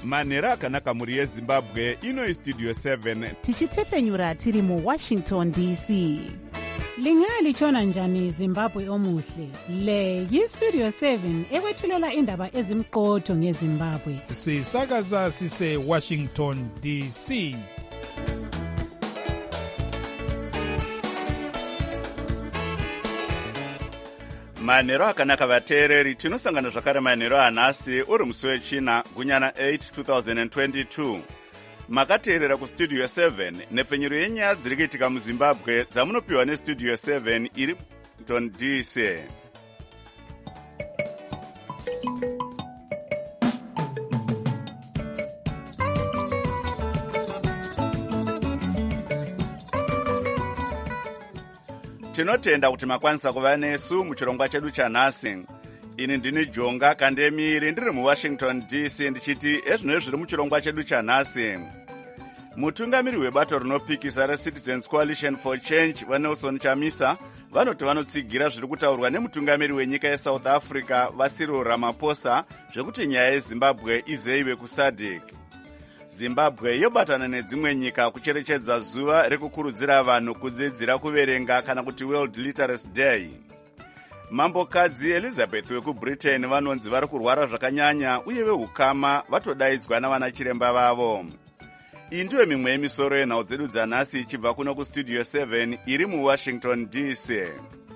manhero akanaka mhuri yezimbabwe. Ino istudio 7 tichitefenyura tiri muWashington DC. Lingalitshona njani Zimbabwe omuhle? Le yistudio 7 ekwethulela indaba ezimqotho ngeZimbabwe. Sisakaza sise Washington DC. manhero akanaka vateereri, tinosangana zvakare manhero anhasi uri musi wechina gunyana 8 2022. Makateerera kustudio 7 nepfenyuro yenyaya dziri kuitika muzimbabwe dzamunopiwa nestudio 7 iri Washington DC. Tinotenda kuti makwanisa kuva nesu muchirongwa chedu chanhasi. Ini ndini Jonga Kandemiri ndiri muWashington DC ndichiti ezvino zviri muchirongwa chedu chanhasi. Mutungamiri webato rinopikisa reCitizens Coalition for Change vaNelson Chamisa vanoti vanotsigira zviri kutaurwa nemutungamiri wenyika yeSouth Africa vaCyril Ramaphosa zvekuti nyaya yeZimbabwe izeiwe kuSADC. Zimbabwe yobatana nedzimwe nyika kucherechedza zuva rekukurudzira vanhu kudzidzira kuverenga kana kuti World Literacy Day. Mambokadzi Elizabeth wekuBritain vanonzi vari kurwara zvakanyanya uye vehukama vatodaidzwa navana chiremba vavo. Iyi ndiyo mimwe yemisoro yenhau dzedu dzanhasi ichibva kuno kustudio 7 iri muWashington DC.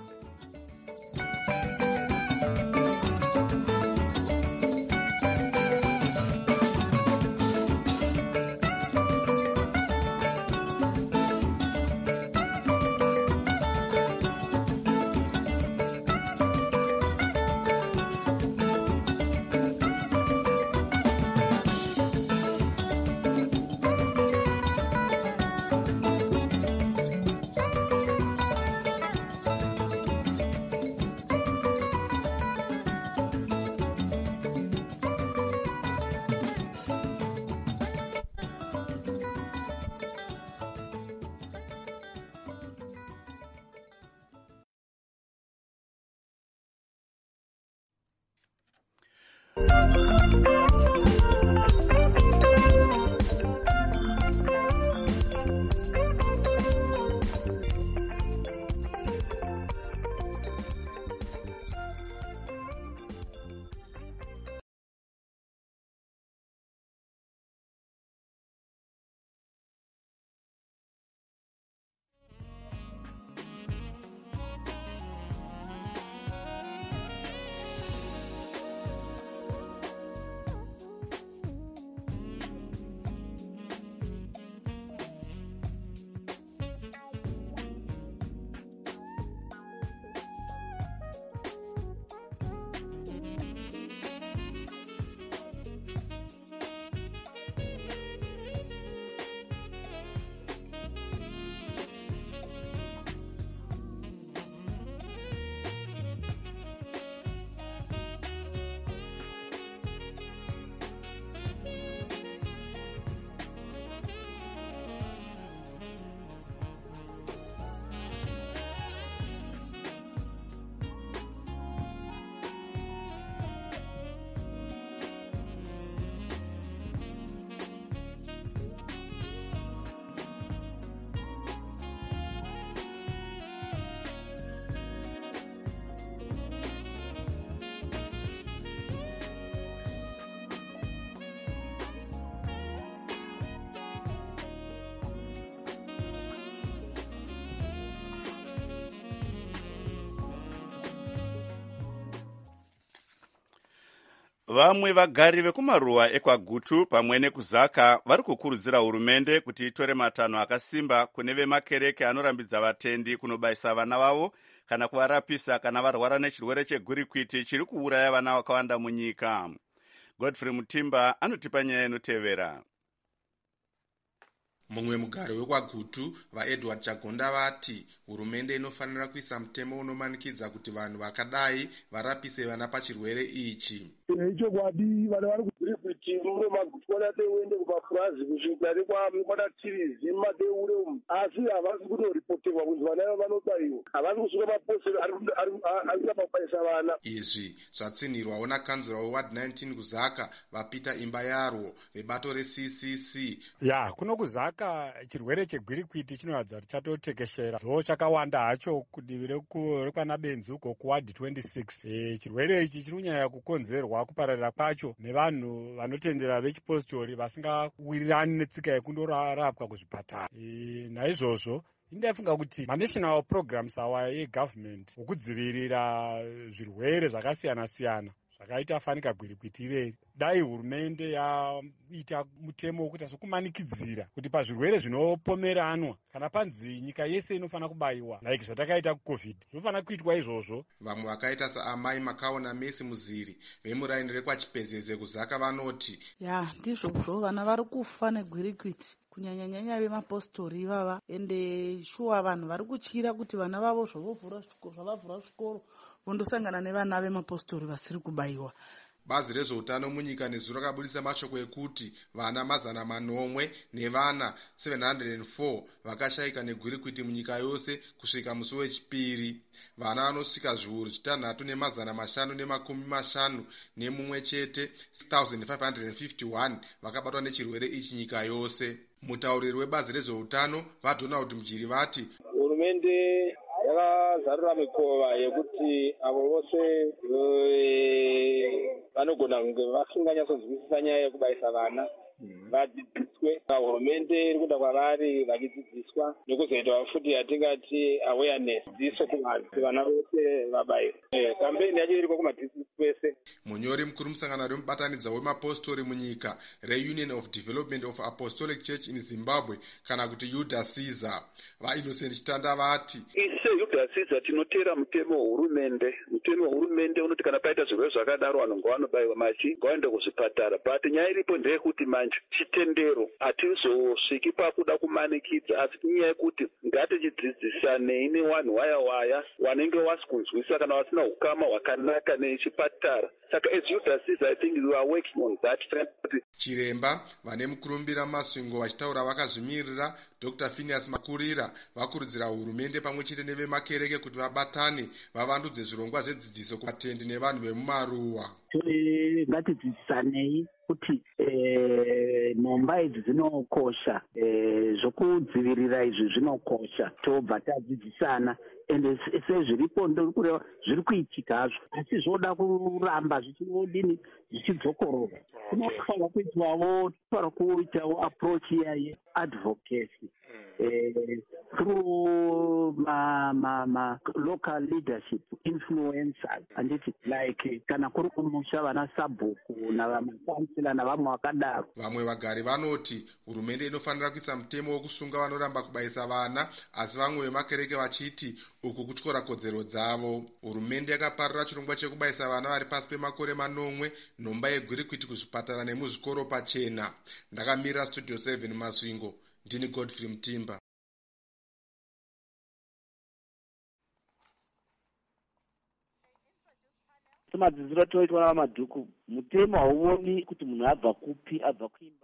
Vamwe vagari vekumaruwa ekwaGutu pamwe nekuzaka vari kukurudzira hurumende kuti itore matanho akasimba kune vemakereke anorambidza vatendi kunobayisa vana vavo kana kuvarapisa kana varwara nechirwere chegwirikwiti chiri kuuraya vana vakawanda munyika. Godfrey Mutimba anotipa nyaya inotevera. Mumwe mugari wekwaGutu vaEdward Chagonda vati hurumende inofanira kuisa mutemo unomanikidza kuti vanhu vakadai varapise vana pachirwere ichi. Chokwadi vana vari kugwirikwiti kuti mune magutwana teuende kumafurazi kusvika nekwatatirizi madeure umu asi havasi kutoripoterwa kunzi vana ava vanobayiwa havasi kusvika mapostori ari kumabayisa vana. Izvi zvatsinhirwawo nakanzura weward 19 kuzaka vaPeter imba yarwo vebato reCCC. kuno kuzaka chirwere chegwirikwiti chinoratidza kuti chatotekeshera dzo chakawanda hacho kudivi rekwana benzi uko kuward 26. Chirwere ichi chiri kunyanya kukonzerwa kupararira kwacho nevanhu vanotendera vechipositori vasingawirirani netsika yekundorapwa kuzvipatara. Naizvozvo ndaifunga kuti manational programs awa egovernment okudzivirira zvirwere zvakasiyana-siyana zvakaita fanika gwirikwiti ireri, dai hurumende yaita mutemo wekuita sokumanikidzira kuti pazvirwere zvinopomeranwa kana panzi nyika yese inofanira kubayiwa like zvatakaita kuCovid zvinofanira kuitwa izvozvo. Vamwe vakaita saamai Makaona Messi Muziri vemuraini rekwachipezeze kuzaka vanoti ndizvozvo vana vari kufa negwirikwiti kunyanyanyanya vemapostori ivava ende shuwa vanhu vari kutyira kuti vana vavo zvavavhura zvikoro vondosangana nevana vemapostori vasiri kubayiwa. Bazi rezveutano munyika nezuro rakabudisa mashoko ekuti vana 900 nevana 704 vakashayika negwirikwiti munyika yose kusvika musi wechipiri. Vana vanosvika zviuru 3,550 chete 6,551 vakabatwa nechirwere ichi nyika yose. Mutauriri webazi rezveutano vaDonald Mjiri vati hurumende yakazarura mikova yekuti avo vose vanogona kunge vasinganyatsonzwisisa nyaya yekubayisa vana vadzidziswe. Hurumende iri kuda kwavari vachidzidziswa nekuzoita futi yatingati awareness dziso kuvanhu kuti vana vose vabayirwe. Kampeni yacho iriko kumadistrict kwese. Munyori mukuru musangano remubatanidza wemapostori munyika reUnion of Development of Apostolic Church in Zimbabwe kana kuti UDASIZA vaInnocent Chitanda vati UDASIZA tinotera mutemo wehurumende. Mutemo wehurumende unoti kana paita zvirwere zvakadaro vanhu ngavanobayiwa machi ngavaende kuzvipatara, but nyaya iripo ndeyekuti manje chitendero hatizosviki pakuda kumanikidza asi nyaya yekuti ngatichidzidzisanei newanhu waya wanenge wasikunzwisisa kana vasina ukama hwakanaka nechipatara. Saka as UDASIZA I think we are working on that. Chiremba vane mukurumbira masvingo vachitaura vakazvimirira Dr. Phineas Makurira vakurudzira hurumende pamwe chete nevemakereke kuti vabatane vavandudze zvirongwa zvedzidziso kuvatendi nevanhu vemumaruwa. Ngatidzidzisanei kuti nhomba idzi dzinokosha, zvokudzivirira izvi zvinokosha, tobva tadzidzisana ende sezviripo ndokureva zviri kuitika hazvo asi zvoda kuramba zvichiodini zvichidzokorora. Kunofanira kuitwawo approach yeadvocacy through local leadership influencers anditi like kana kuri kumusha vana sabhuku navamakansila navamwe vakadaro. Vamwe vagari vanoti hurumende inofanira kuisa mutemo wokusunga vanoramba kubayisa vana asi vamwe vemakereke vachiti uku kutyora kodzero dzavo. Hurumende yakaparura chirongwa chekubayisa vana vari pasi pemakore 9 nhomba yegwirikwiti kuzvipatara nemuzvikoro pachena. Ndakamirira Studio 7 Masvingo, ndini Godfrey Mutimba. Madzidziro atoitwa namadhuku mutemo hauoni kuti munhu abva kupi, abva kuimba.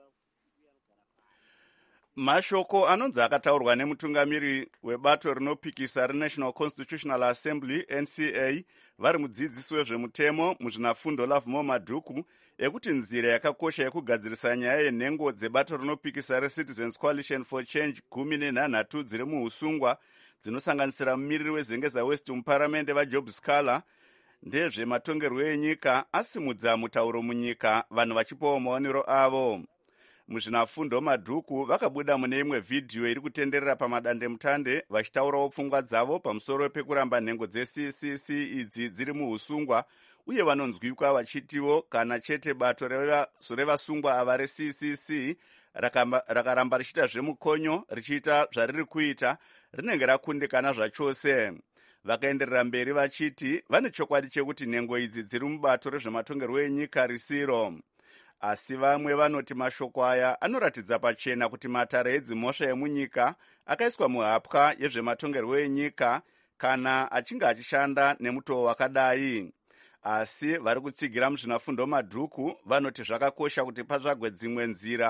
Mashoko anonzi akataurwa nemutungamiri webato rinopikisa reNational Constitutional Assembly NCA vari mudzidzisi wezvemutemo muzvinafundo Lovemore Madhuku ekuti nzira yakakosha yekugadzirisa nyaya yenhengo dzebato rinopikisa reCitizens Coalition for Change 13 dziri muusungwa dzinosanganisira mumiriri wezengeza West muparamende vaJob Scala ndezvematongerwo enyika asimudza mutauro munyika vanhu vachipawo maonero avo. Muzvinafundo Madhuku vakabuda mune imwe vhidhiyo iri kutenderera pamadandemutande vachitaurawo pfungwa dzavo pamusoro pekuramba nhengo dzeCCC idzi dziri muusungwa uye vanonzwikwa vachitiwo kana chete bato revasungwa ava reCCC rakaramba richiita zvemukonyo richiita zvariri kuita rinenge rakundikana zvachose. Vakaenderera mberi vachiti vane chokwadi chekuti nhengo idzi dziri mubato rezvematongerwo enyika risiro. Asi vamwe vanoti mashoko aya anoratidza pachena kuti matare edzimhosva emunyika akaiswa muhapwa yezvematongerwo enyika kana achinge achishanda nemutoo wakadai. asi vari kutsigira muzvinafundo madhuku vanoti zvakakosha kuti patsvagwe dzimwe nzira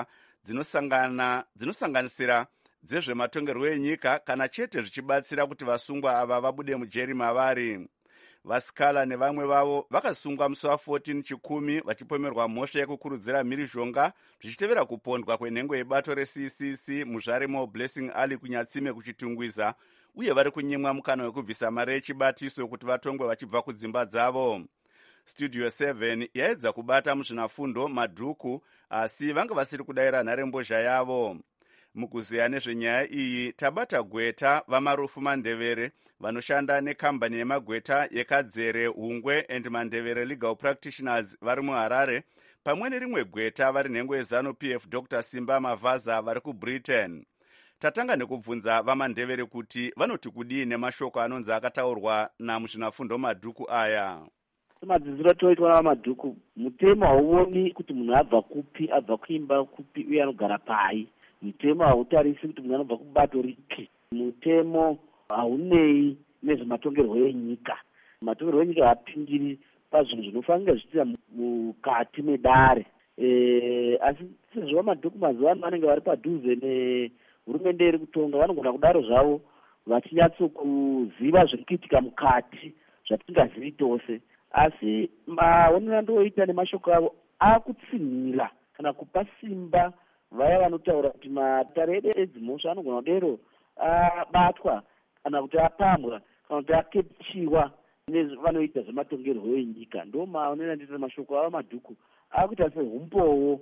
dzinosanganisira dzezvematongerwo enyika, kana chete zvichibatsira kuti vasungwa ava vabude mujeri mavari. Vasikala nevamwe vavo vakasungwa musi wa14 Chikumi vachipomerwa mhosva yekukurudzira mhirizhonga zvichitevera kupondwa kwenhengo yebato reCCC muzvaremo Blessing Ali kuNyatsime kuchitungwiza, uye vari kunyimwa mukana wekubvisa mari yechibatiso kuti vatongwe vachibva kudzimba dzavo. Studio 7 yaedza kubata muzvinafundo madhuku, asi vanga vasiri kudayira nharembozha yavo. Mukuziya nezvenyaya iyi tabata Gweta vamarufu Mandevere vanoshanda nekambani yemagweta yeKadzere, Hungwe and Mandevere Legal Practitioners vari muHarare, pamwe nerimwe gweta vari nhengo yeZanu PF Dr. Simba Mavaza vari kuBritain. Tatanga nekubvunza vaMandevere kuti vanoti kudii nemashoko anonzi akataurwa namuzvinafundo madhuku aya. Madzidziro atoitwa namadhuku, mutemo hauoni kuti munhu abva kupi, abva kuimba kupi uye anogara pai. Mutemo hautarisi kuti munhu anobva kubato ripi. Mutemo haunei nezvematongerwo enyika. Matongerwo enyika haapindiri pazvinhu zvinofanira zvichiita mukati medare. Asi sezvo madhuku mazuva ano vanenge vari padhuze nehurumende iri kutonga, vanogona kudaro zvavo vachinyatsokuziva zviri kuitika mukati zvatingazivi tose. Asi maonero andooita nemashoko avo akutsinhira kana kupa simba vaya vanotaura kuti matare edu edzimhosva anogona kudero abatwa kana kuti apambwa kana kuti akechiwa nevanoita zvematongerwo enyika. Ndo maonero andita mashoko avo madhuku akuita sehumbowo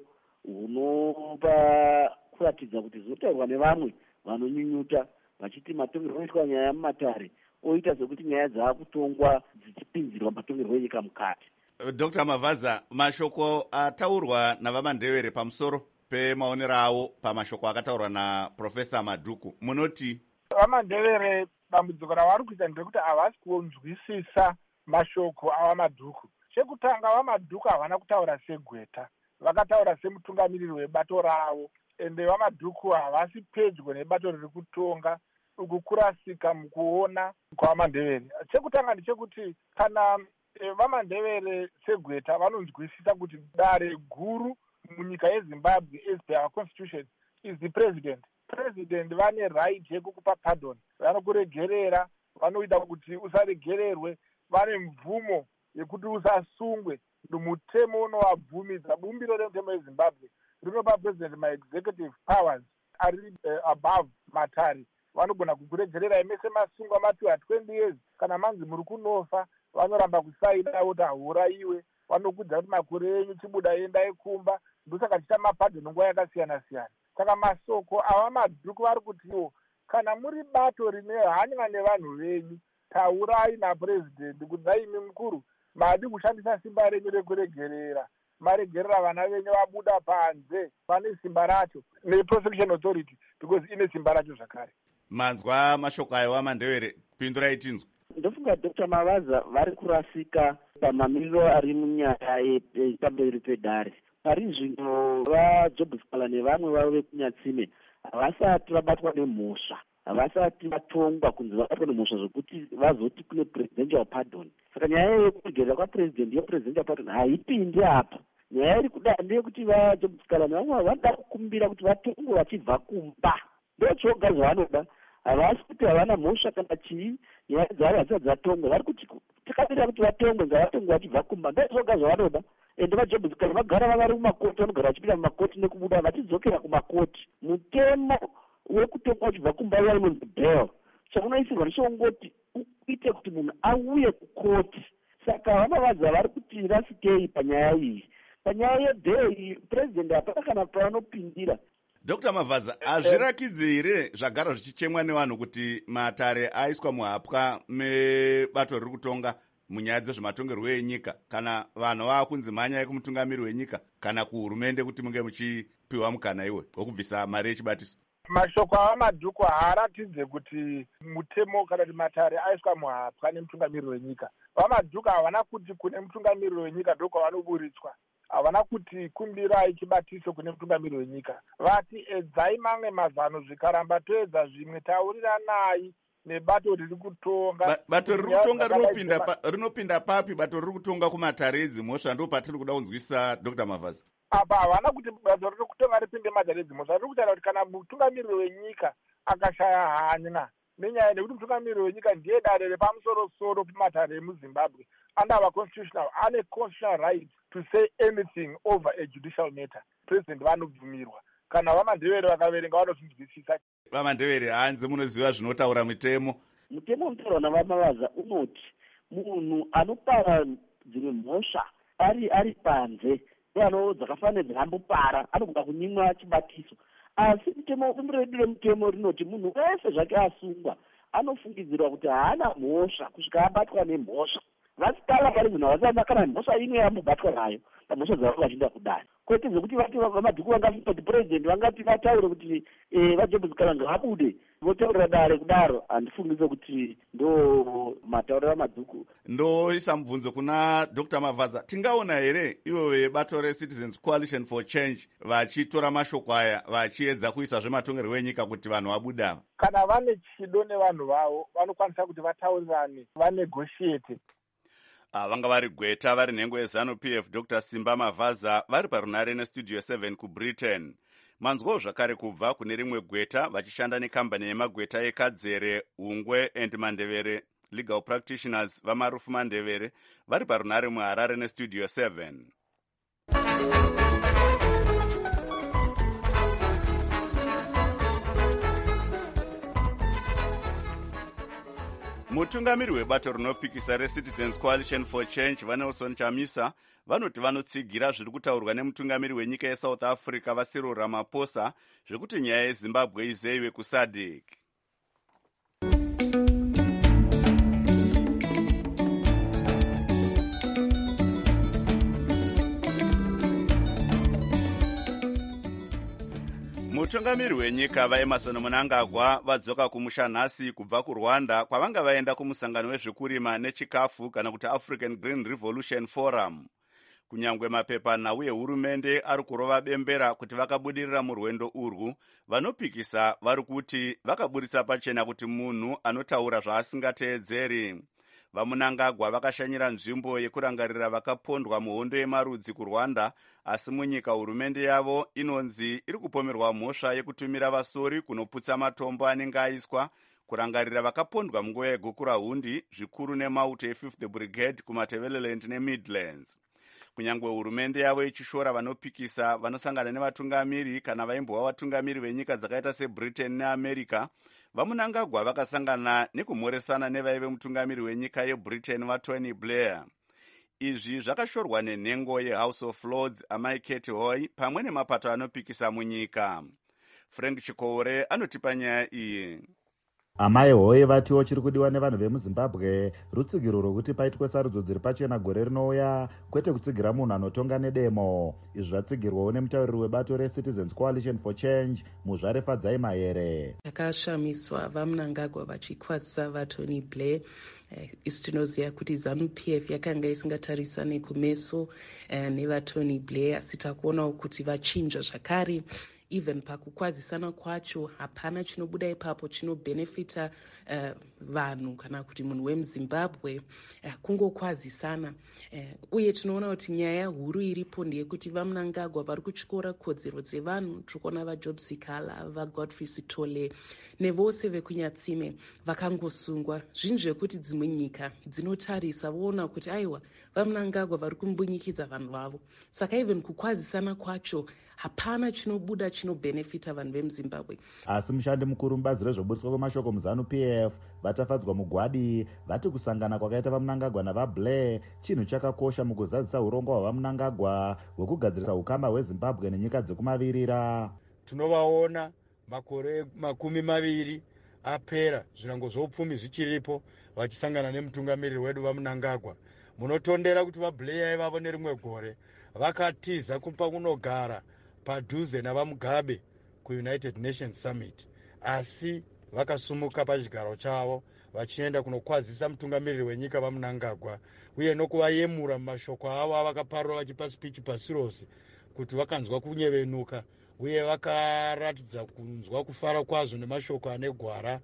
hunopa kuratidza kuti zvinotaurwa nevamwe vanonyunyuta vachiti matongerwo anoitwa nyaya mumatare oita sekuti nyaya dzaakutongwa dzichipinzirwa matongerwo enyika mukati. Dr. Mavaza, mashoko ataurwa navaMandevere pamusoro pemaonero avo pamashoko akataurwa naProfesa Madhuku, munoti? VaMandevere dambudziko ravari kuita ndekuti havasi kunzwisisa mashoko avaMadhuku. Chekutanga vaMadhuku havana kutaura segweta, vakataura semutungamiriri webato ravo, ende vaMadhuku havasi pedyo nebato riri kutonga uku kurasika mukuona kwavaMandevere. Chekutanga ndechekuti kana vaMandevere segweta vanonzwisisa kuti dare guru munyika yeZimbabwe as per our constitution is the president. President vane right yekukupa pardon, vanokuregerera, vanoita kuti usaregererwe, vane mvumo yekuti usasungwe. Mutemo unovabvumidza, bumbiro remutemo yeZimbabwe rinopa president ma-executive powers ari above matare. Vanogona kukuregererai mese masungwa mapiwa 20 years, kana manzi muri kunofa vanoramba kusaina kuti haurayiwe, vanokudza kuti makore enyu chibuda endai kumba. Ndosaka tichamapadhono nguva yakasiyana siyana. Saka masoko avaMadhuku vari kutiwo kana muri bato rine hanya nevanhu venyu, taurai napurezidendi kuti naimi mukuru madi kushandisa simba renyu rekuregerera, maregerera vana venyu vabuda panze, vane simba racho neprosecution authority because ine simba racho zvakare. Manzwa mashoko ayo vaMandevere, pindurai tinzwe. Ndofunga Dr. Mavaza vari kurasika pamamiriro ari munyaya yepamberi pedare. Pari zvino vaJobhusikala nevamwe vavo vekunyatsime havasati vabatwa nemhosva, havasati vatongwa kunzi vabatwa nemhosva zvokuti vazoti kune presidential pardon. Saka nyaya yekuregerera kwapresident yepresidential pardon haipindi apa. Nyaya iri kuda ndeyekuti vaJobhusikala nevamwe vanoda kukumbira kuti vatongwe vachibva kumba. Ndochoga zvavanoda, havasi kuti havana mhosva kana chii, nyaya dzavo hadzisati dzatongwa. Vari kuti takamirira kuti vatongwe, ngavatongwe vachibva kumba. Ndochoga zvavanoda. Ende vaJobhusikala vagara vari mumakoti, vanogara vachipinda mumakoti nekubuda vachidzokera kumakoti. Mutemo wekutongwa uchibva kumba uya unonzi bail. Chaunoisirwa ndechongoti uite kuti munhu auye kukoti. Saka vaMavaza vari kuti rasikei panyaya iyi. Panyaya yebail president hapana kana paanopindira. Dr. Mavaza, hazvirakidzi here zvagara zvichichemwa nevanhu kuti matare aiswa muhapwa mebato riri kutonga munyaya dzezvematongerwo enyika, kana vanhu vakunzi mhanya yekumutungamiri wenyika kana kuhurumende kuti munge muchipiwa mukana iwe wokubvisa mari yechibatiso? Mashoko avaMadhuku haaratidze kuti mutemo kana kuti matare aiswa muhapwa nemutungamiriri wenyika. VaMadhuku havana kuti kune mutungamiriri wenyika ndokwavanobuditswa, havana kuti kumbirai chibatiso kune mutungamiriri wenyika. Vati edzai mamwe mazano, zvikaramba toedza zvimwe tauriranai nebato riri kutonga. Bato riri kutonga rinopinda papi? Bato riri kutonga kumatare edzimhosva ndo patiri kuda kunzwisisa Dr. Mavhaza. Apa havana kuti bato riri kutonga ripinde matare edzimhosva. Riri kutaura kuti kana mutungamiriri wenyika akashaya hanya nenyaya nekuti mutungamiriri wenyika ndiye dare repamusoro-soro pamatare emuzimbabwe, under our constitutional, ane constitutional right to say anything over a judicial matter. President vanobvumirwa. Kana vamandevere vakaverenga vanozvinzwisisa. Vamandevere hanzi munoziva zvinotaura mutemo. Mutemo unotaurwa naVamavaza unoti munhu anopara dzimwe mhosva ari panze dzakafanira dzakambopara anogona kunyimwa chibatiso. Asi umredu remutemo rinoti munhu wese zvake asungwa anofungidzirwa kuti haana mhosva kusvika abatwa nemhosva. Vasitala parizvino vasana kana mhosva imwe yamubatwa nayo pamhosva dzavo vachinda kudai. Kwete zvekuti vati vamadhuku vangafika kuti president vangati vataure kuti vaJobs kana ngavabude votaurira dare kudaro. Handifungise kuti ndo matauriro amadhuku. Ndoisa mubvunzo kuna Dr. Mavhaza, tingaona here ivo vebato reCitizens Coalition for Change vachitora mashoko aya vachiedza kuisa zvematongerwo enyika kuti vanhu vabuda? Kana vane chido nevanhu vavo vanokwanisa kuti vataurirane, vanegotiate. Vanga vari Gweta vari nhengo yeZANU-PF Dr. Simba Mavhaza vari parunare nestudio 7 kuBritain. Manzwawo zvakare kubva kune rimwe Gweta vachishanda nekambani yemagweta eKadzere, Hungwe and Mandevere Legal Practitioners vamarufu Mandevere vari parunare muHarare nestudio 7. Mutungamiri webato rinopikisa reCitizens Coalition for Change vaNelson Chamisa vanoti vanotsigira zviri kutaurwa nemutungamiri wenyika yeSouth Africa vaCyril Ramaphosa zvekuti nyaya yeZimbabwe izeyiwe kuSADC. Mutungamiri wenyika vaEmerson Mnangagwa vadzoka kumusha nhasi kubva kuRwanda kwavanga vaenda kumusangano wezvekurima nechikafu kana kuti African Green Revolution Forum. Kunyangwe mapepanhau ehurumende ari kurova bembera kuti vakabudirira murwendo urwu, vanopikisa vari kuti vakaburitsa pachena kuti munhu anotaura zvaasingateedzeri. VaMnangagwa vakashanyira nzvimbo yekurangarira vakapondwa muhondo yemarudzi kuRwanda, asi munyika hurumende yavo inonzi iri kupomerwa mhosva yekutumira vasori kunoputsa matombo anenge aiswa kurangarira vakapondwa munguva yegukura hundi zvikuru nemauto e5th Brigade kuMatabeleland neMidlands. Kunyangwe hurumende yavo ichishora vanopikisa vanosangana nevatungamiri kana vaimbova vatungamiri venyika dzakaita seBritain neAmerica, vaMnangagwa vakasangana nekumhoresana nevaive mutungamiri wenyika yeBritain vaTony Blair. Izvi zvakashorwa nenhengo yeHouse of Lords Amai Kate Hoy pamwe nemapato anopikisa munyika. Frank Chikoure anotipa nyaya iyi. Amai Hoy vatiwo chiri kudiwa nevanhu vemuZimbabwe rutsigiro rwokuti paitwe sarudzo dziri pachena gore rinouya, kwete kutsigira munhu anotonga nedemo. Izvi zvatsigirwawo nemutauriri webato reCitizens Coalition for Change Muzvare Fadzai Mahere. Takashamiswa vaMnangagwa vachikwadzisa vaTony Blair. Isi tinoziva kuti ZANU-PF yakanga isingatarisane kumeso nevaTony Blair, asi takuonawo kuti vachinja zvakare. Even pakukwazisana kwacho hapana chinobuda ipapo chinobhenefita vanhu kana kuti munhu wemuZimbabwe, kungokwazisana. Uye tinoona kuti nyaya huru iripo ndeyekuti vaMnangagwa vari kutyora kodzero dzevanhu. Tikuona vaJobs Kala, vaGodfrey Sitole nevose vekunyatsime vakangosungwa. Zvinhu zvekuti dzimwe nyika dzinotarisa voona kuti aiwa vaMnangagwa vari kumbunyikidza vanhu vavo. Saka even kukwazisana kwacho hapana chinobuda chinobhenefita vanhu vemuZimbabwe. Asi mushandi mukuru mubazi rezvoburitswa kwemashoko muZANU-PF vatafadzwa mugwadi vati kusangana kwakaita vaMnangagwa navaBlair chinhu chakakosha mukuzadzisa urongo hwavaMnangagwa hwekugadzirisa ukama hweZimbabwe nenyika dzekumavirira. Tinovaona makore 20 apera, zvirango zvoupfumi zvichiripo, vachisangana nemutungamiriri wedu vaMnangagwa. Munotondera kuti vaBlair aivavo nerimwe gore vakatiza kumpa kunogara padhuze navaMugabe kuUnited Nations Summit, asi vakasumuka pachigaro chavo vachienda kunokwazisa mutungamiriri wenyika vaMnangagwa uye nokuvayemura mumashoko avo avakaparura vachipa speech pasi rose kuti vakanzwa kunyevenuka uye vakaratidza kunzwa kufara kwazvo nemashoko ane gwara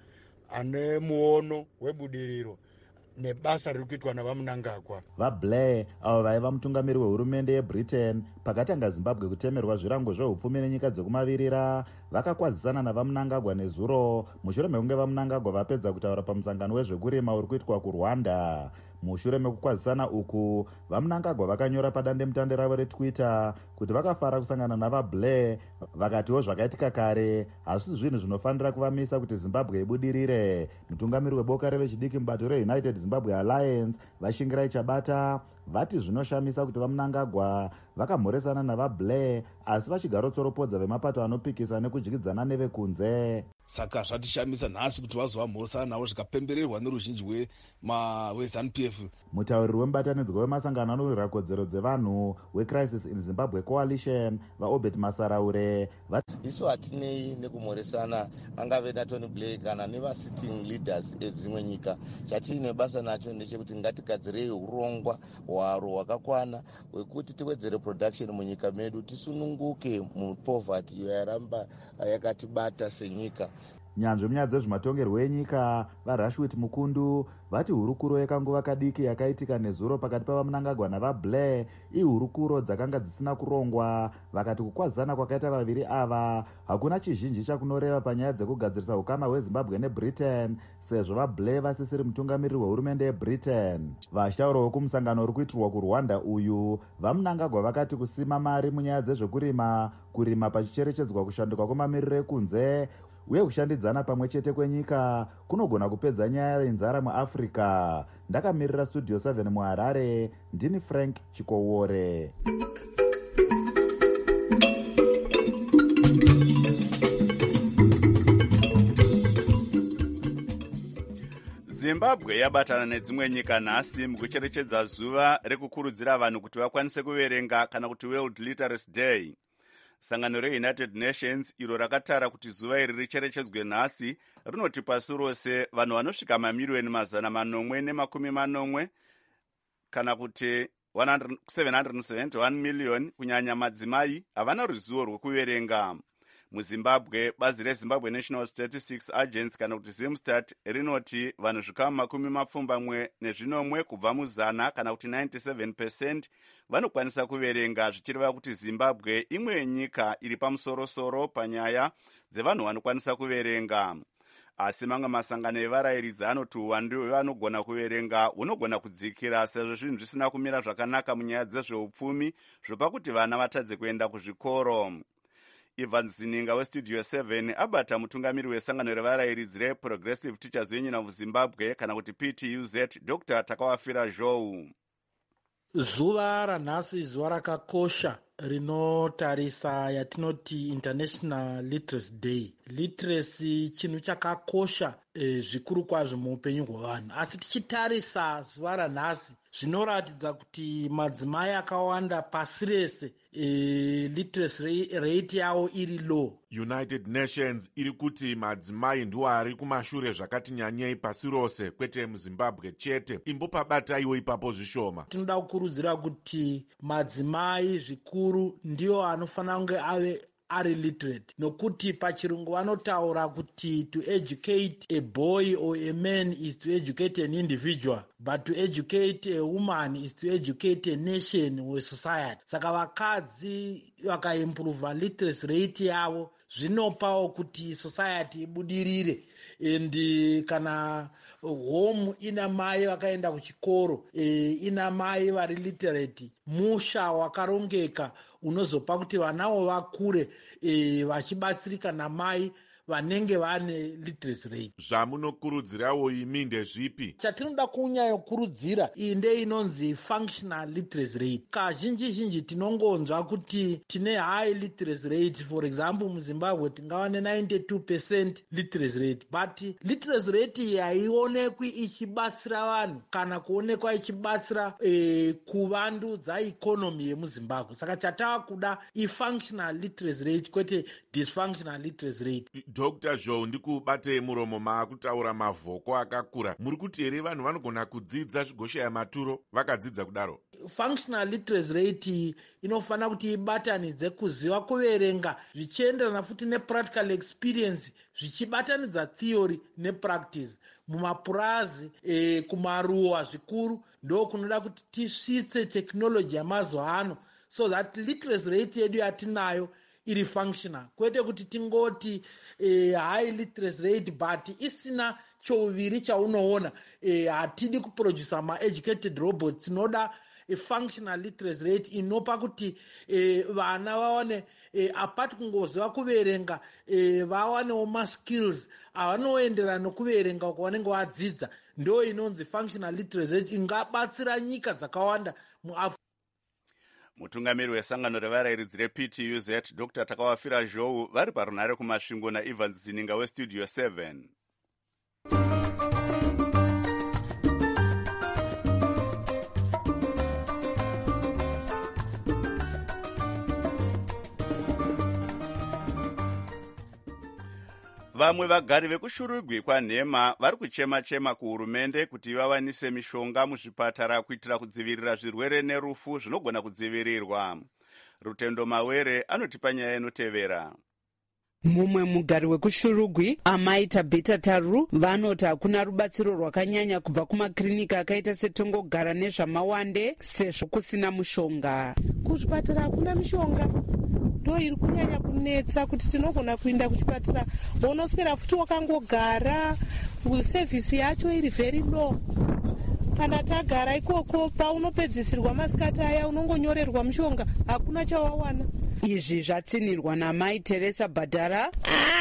ane muono webudiriro nebasa riri kuitwa navamunangagwa. vaBlair avo vaiva mutungamiri wehurumende yebritain pakatanga zimbabwe kutemerwa zvirango zveupfumi nenyika dzekumavirira vakakwazisana navamunangagwa nezuro mushure mekunge vamunangagwa vapedza kutaura pamusangano wezvekurima uri kuitwa kurwanda. mushure mekukwazisana uku vamunangagwa vakanyora padandemutande ravo retwitter kuti vakafara kusangana navaBlair, vakatiwo zvakaitika kare hazvisi zvinhu zvinofanira kuvamisa kuti zimbabwe ibudirire. mutungamiri weboka revechidiki mubato reunited zimbabwe alliance vashingirai chabata vati zvinoshamisa kuti vamunangagwa vakamhoresana navaBlair asi vachigarotsoropodza vemapato anopikisa nekudyidzana nevekunze. saka zvatishamisa nhasi kuti vazovamhoresana navo zvikapembererwa neruzhinji weZANU-PF. mutauriri wemubatanidzwa wemasangano anorwira kodzero dzevanhu wecrisis in zimbabwe coalition vaobert masaraure isu hatinei nekumhoresana angave naTony Blair kana nevasitting leaders edzimwe nyika. chatiine basa nacho ndechekuti ngatigadzirei urongwa hwaro hwakakwana hwekuti tiwedzere production munyika medu tisununguke mupoverty iyo yaramba yakatibata senyika. nyanzvi munyaya dzezvematongerwo enyika vaRashwit Mukundu vati hurukuro yekanguva kadiki yakaitika nezuro pakati pavamunangagwa navaBlair ihurukuro dzakanga dzisina kurongwa. vakati kukwazisana kwakaita vaviri ava hakuna chizhinji chakunoreva panyaya dzekugadzirisa ukama hwezimbabwe nebritain sezvo vaBlair vasisiri mutungamiriri wehurumende yebritain. vashtaurawo kumusangano uri kuitirwa kurwanda uyu vamunangagwa vakati kusima mari munyaya dzezvekurima, kurima pachicherechedzwa kushanduka kwemamiriro ekunze uye kushandidzana pamwe chete kwenyika kunogona kupedza nyaya yenzara muafrica. ndakamirira studio 7 muharare ndini Frank Chikowore. zimbabwe yabatana nedzimwe nyika nhasi mukucherechedza zuva rekukurudzira vanhu kuti vakwanise kuverenga kana kuti World Literacy Day. sangano reunited nations iro rakatara kuti zuva iri richerechedzwe nhasi rinoti pasi rose vanhu vanosvika mamiriyoni 840 kana kuti 771 miliyoni kunyanya madzimai havana ruzivo rwekuverenga. muzimbabwe bazi rezimbabwe national statistics agency kana kuti zimstat rinoti vanhu zvikama 70 kubva muzana kana kuti 97% vanokwanisa kuverenga, zvichireva kuti zimbabwe imwe yenyika iri pamusorosoro panyaya dzevanhu vanokwanisa kuverenga. asi mamwe masangano evarayiridzi anoti uwandu hwevanogona kuverenga hunogona kudzikira sezvo zvinhu zvisina kumira zvakanaka munyaya dzezveupfumi zvopa kuti vana vatadze kuenda kuzvikoro. Ivan Zininga westudio 7 abata mutungamiri wesangano revarayiridzi reProgressive Teachers Union of Zimbabwe kana kuti PTUZ Dr. Takawafira Zhou. zuva ranhasi zuva rakakosha rinotarisa yatinoti International Literacy Day. Literacy chinhu chakakosha zvikuru kwazvo muupenyu hwevanhu, asi tichitarisa zuva ranhasi zvinoratidza kuti madzimai akawanda pasi rese literacy rate yavo iri low. United Nations iri kuti madzimai ndiwo ari kumashure zvakati nyanyei pasi rose, kwete muzimbabwe chete. imbopabataiwo ipapo zvishoma. tinoda kukurudzira kuti madzimai zvikuru ndiwo anofanira kunge ave ari literate, nokuti pachirungu vanotaura kuti to educate a boy or a man is to educate an individual, but to educate a woman is to educate a nation or a society. saka vakadzi vakaimprova literacy rate yavo zvinopawo kuti society ibudirire. and kana home ina mai vakaenda kuchikoro, ina mai vari literate, musha wakarongeka unozopa kuti vanawo vakure vachibatsirika namai vanenge vane literacy rate. zvamunokurudzirawo imi ndezvipi? chatinoda kunyanyokurudzira iyi ndeinonzi functional literacy rate. kazhinji tinongonzwa kuti tine high literacy rate, for example muzimbabwe tingava ne92% literacy rate, but literacy rate iyi haionekwi ichibatsira vanhu kana kuonekwa ichibatsira kuvandudza ikonomi yemuzimbabwe. saka chatava kuda ifunctional literacy rate kwete dysfunctional literacy rate. Dr. Zhou, ndikubate muromo maakutaura mavhoko akakura. Muri kuti here vanhu vanogona kudzidza zvigoshaya maturo vakadzidza kudaro? Functional literacy rate inofanira kuti ibatanidze kuziva kuverenga zvichienderana futi nepractical experience, zvichibatanidza theory nepractice. Mumapurazi kumaruwa zvikuru ndo kunoda kuti tisvitse technology yamazuva ano, so that literacy rate yedu yatinayo iri functional, kwete kuti tingoti high literacy rate but isina chouviri chaunoona. Hatidi kuproduce ma-educated robots, tinoda functional literacy rate inopa kuti vana vawane apart kungoziva kuverenga, vawanewo ma-skills avanoenderana nokuverenga kwavanenge vadzidza. Ndo inonzi functional literacy rate ingabatsira nyika dzakawanda muAfrica. Mutungamiri wesangano revarairidzi rePTUZ Dr. Takawafira Zhou vari parunhare kumasvingo naEvans Zininga westudio 7. Vamwe vagari vekushurugwi kwaNhema vari kuchema-chema kuhurumende kuti vawanise mishonga muzvipatara kuitira kudzivirira zvirwere nerufu zvinogona kudzivirirwa. Rutendo Mawere anotipa nyaya inotevera. Mumwe mugari wekushurugwi Amai Tabita Taru vanoti hakuna rubatsiro rwakanyanya kubva kumakirinika akaita setongogara nezvamawande sezvo kusina mushonga. Kuzvipatara hakuna mishonga, ndo iri kunyanya kunetsa kuti tinogona kuenda kuchipatara unoswera futi wakangogara, sevhisi yacho iri very low. Kana tagara ikoko paunopedzisirwa masikati aya unongonyorerwa mushonga, hakuna chawawana. Izvi zvatsinirwa naMai Teresa Badara.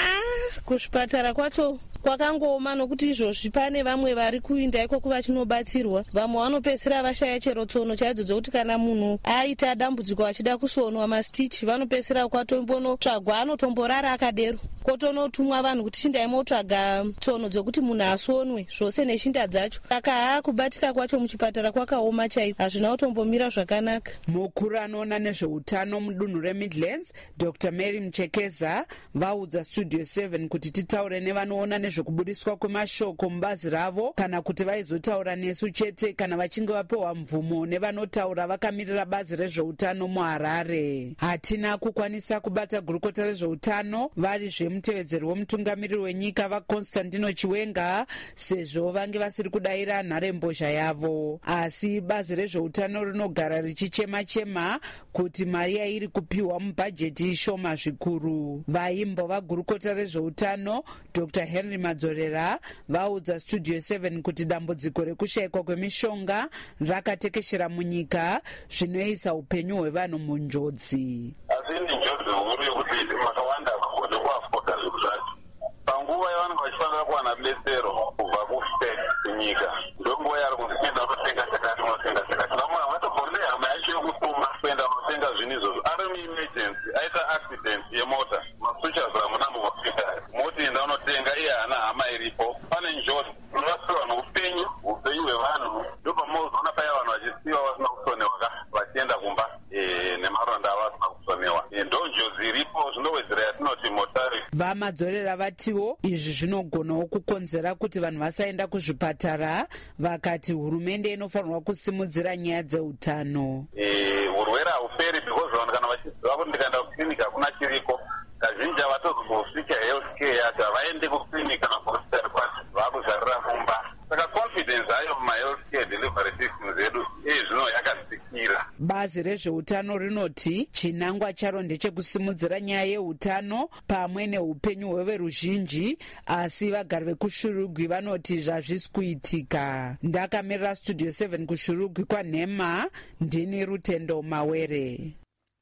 Kuzvipatara kwacho kwakangooma nokuti izvozvi pane vamwe vari kuinda ikoko vachinobatsirwa, vamwe vanopedzisira vashaya chero tsono chaidzo dzokuti kana munhu aita dambudziko achida kusonwa mastichi vanopedzisira kwatombonotsvagwa anotomborara akadero, kotonotumwa vanhu kuti chindai motsvaga tsono dzokuti munhu asonwe zvose neshinda dzacho. Saka kubatika kwacho muchipatara kwakaoma chaiko, hazvina kutombomira zvakanaka. Mukuru anoona nezveutano mudunhu reMidlands Dr. Mary Mchekeza vaudza studio 7 kuti titaure nevanoona nezvekubudiswa kwemashoko mubazi ravo kana kuti vaizotaura nesu chete kana vachinge vapewa mvumo nevanotaura vakamirira bazi rezveutano muHarare. Hatina kukwanisa kubata gurukota rezveutano vari zvemutevedzeri womutungamiriri wenyika vaConstantino Chiwenga sezvo vange vasiri kudayira nharembozha yavo, asi bazi rezveutano rinogara richichema-chema kuti mari yairi kupiwa mubhajeti shoma zvikuru. Vaimbo vagurukota rezveutano Dr. Henry Madzorera vaudza studio 7 kuti dambudziko rekushayikwa kwemishonga rakatekeshera munyika zvinoisa upenyu hwevanhu munjodzi. Asi ni njodzi huru yekuti makawanda vakone kuafoda zvinhu zvacho. Panguva yavanenge vachifanira kuwana betsero kubva kustate kunyika, ndonguva yari kunzipinda unotenga chakati unotenga chakati. Vamwe havatombori nehama yacho yekutuma kuenda unotenga zvinhu izvozvo. Ari muemergency aita accident yemota, masuchas hamuna muhospitari, motienda unotenga iye hana hama iripo, pane njodzi unorasirwa noupenyu hwevanhu. Ndopamozoona paya vanhu vachisiwa vasina kusonewa vachienda kumba nemaronda avo asina kusonewa. Ndo njodzi iripo, zvinowedzera yatinoti mortality. Vamadzorera vatiwo izvi zvinogonawo kukonzera kuti vanhu vasaenda kuzvipatara, vakati hurumende inofanirwa kusimudzira nyaya dzeutano. Urwere hauperi because vanhu kana vachiziva kuti ndikaenda kuklinika hakuna chiriko, kazhinji havatozosvika health care yacho, havaende kuklinika kana kuhospitari kwacho, vaakuzarira kumba. Saka confidence hayo mumahealth care delivery system zedu zvino yakadzikira. Bazi rezveutano rinoti chinangwa charo ndechekusimudzira nyaya yeutano pamwe neupenyu hweveruzhinji, asi vagari vekushurugwi vanoti zvazvisi kuitika. Ndakamirira studio 7 kushurugwi kwaNhema, ndini Rutendo Mawere.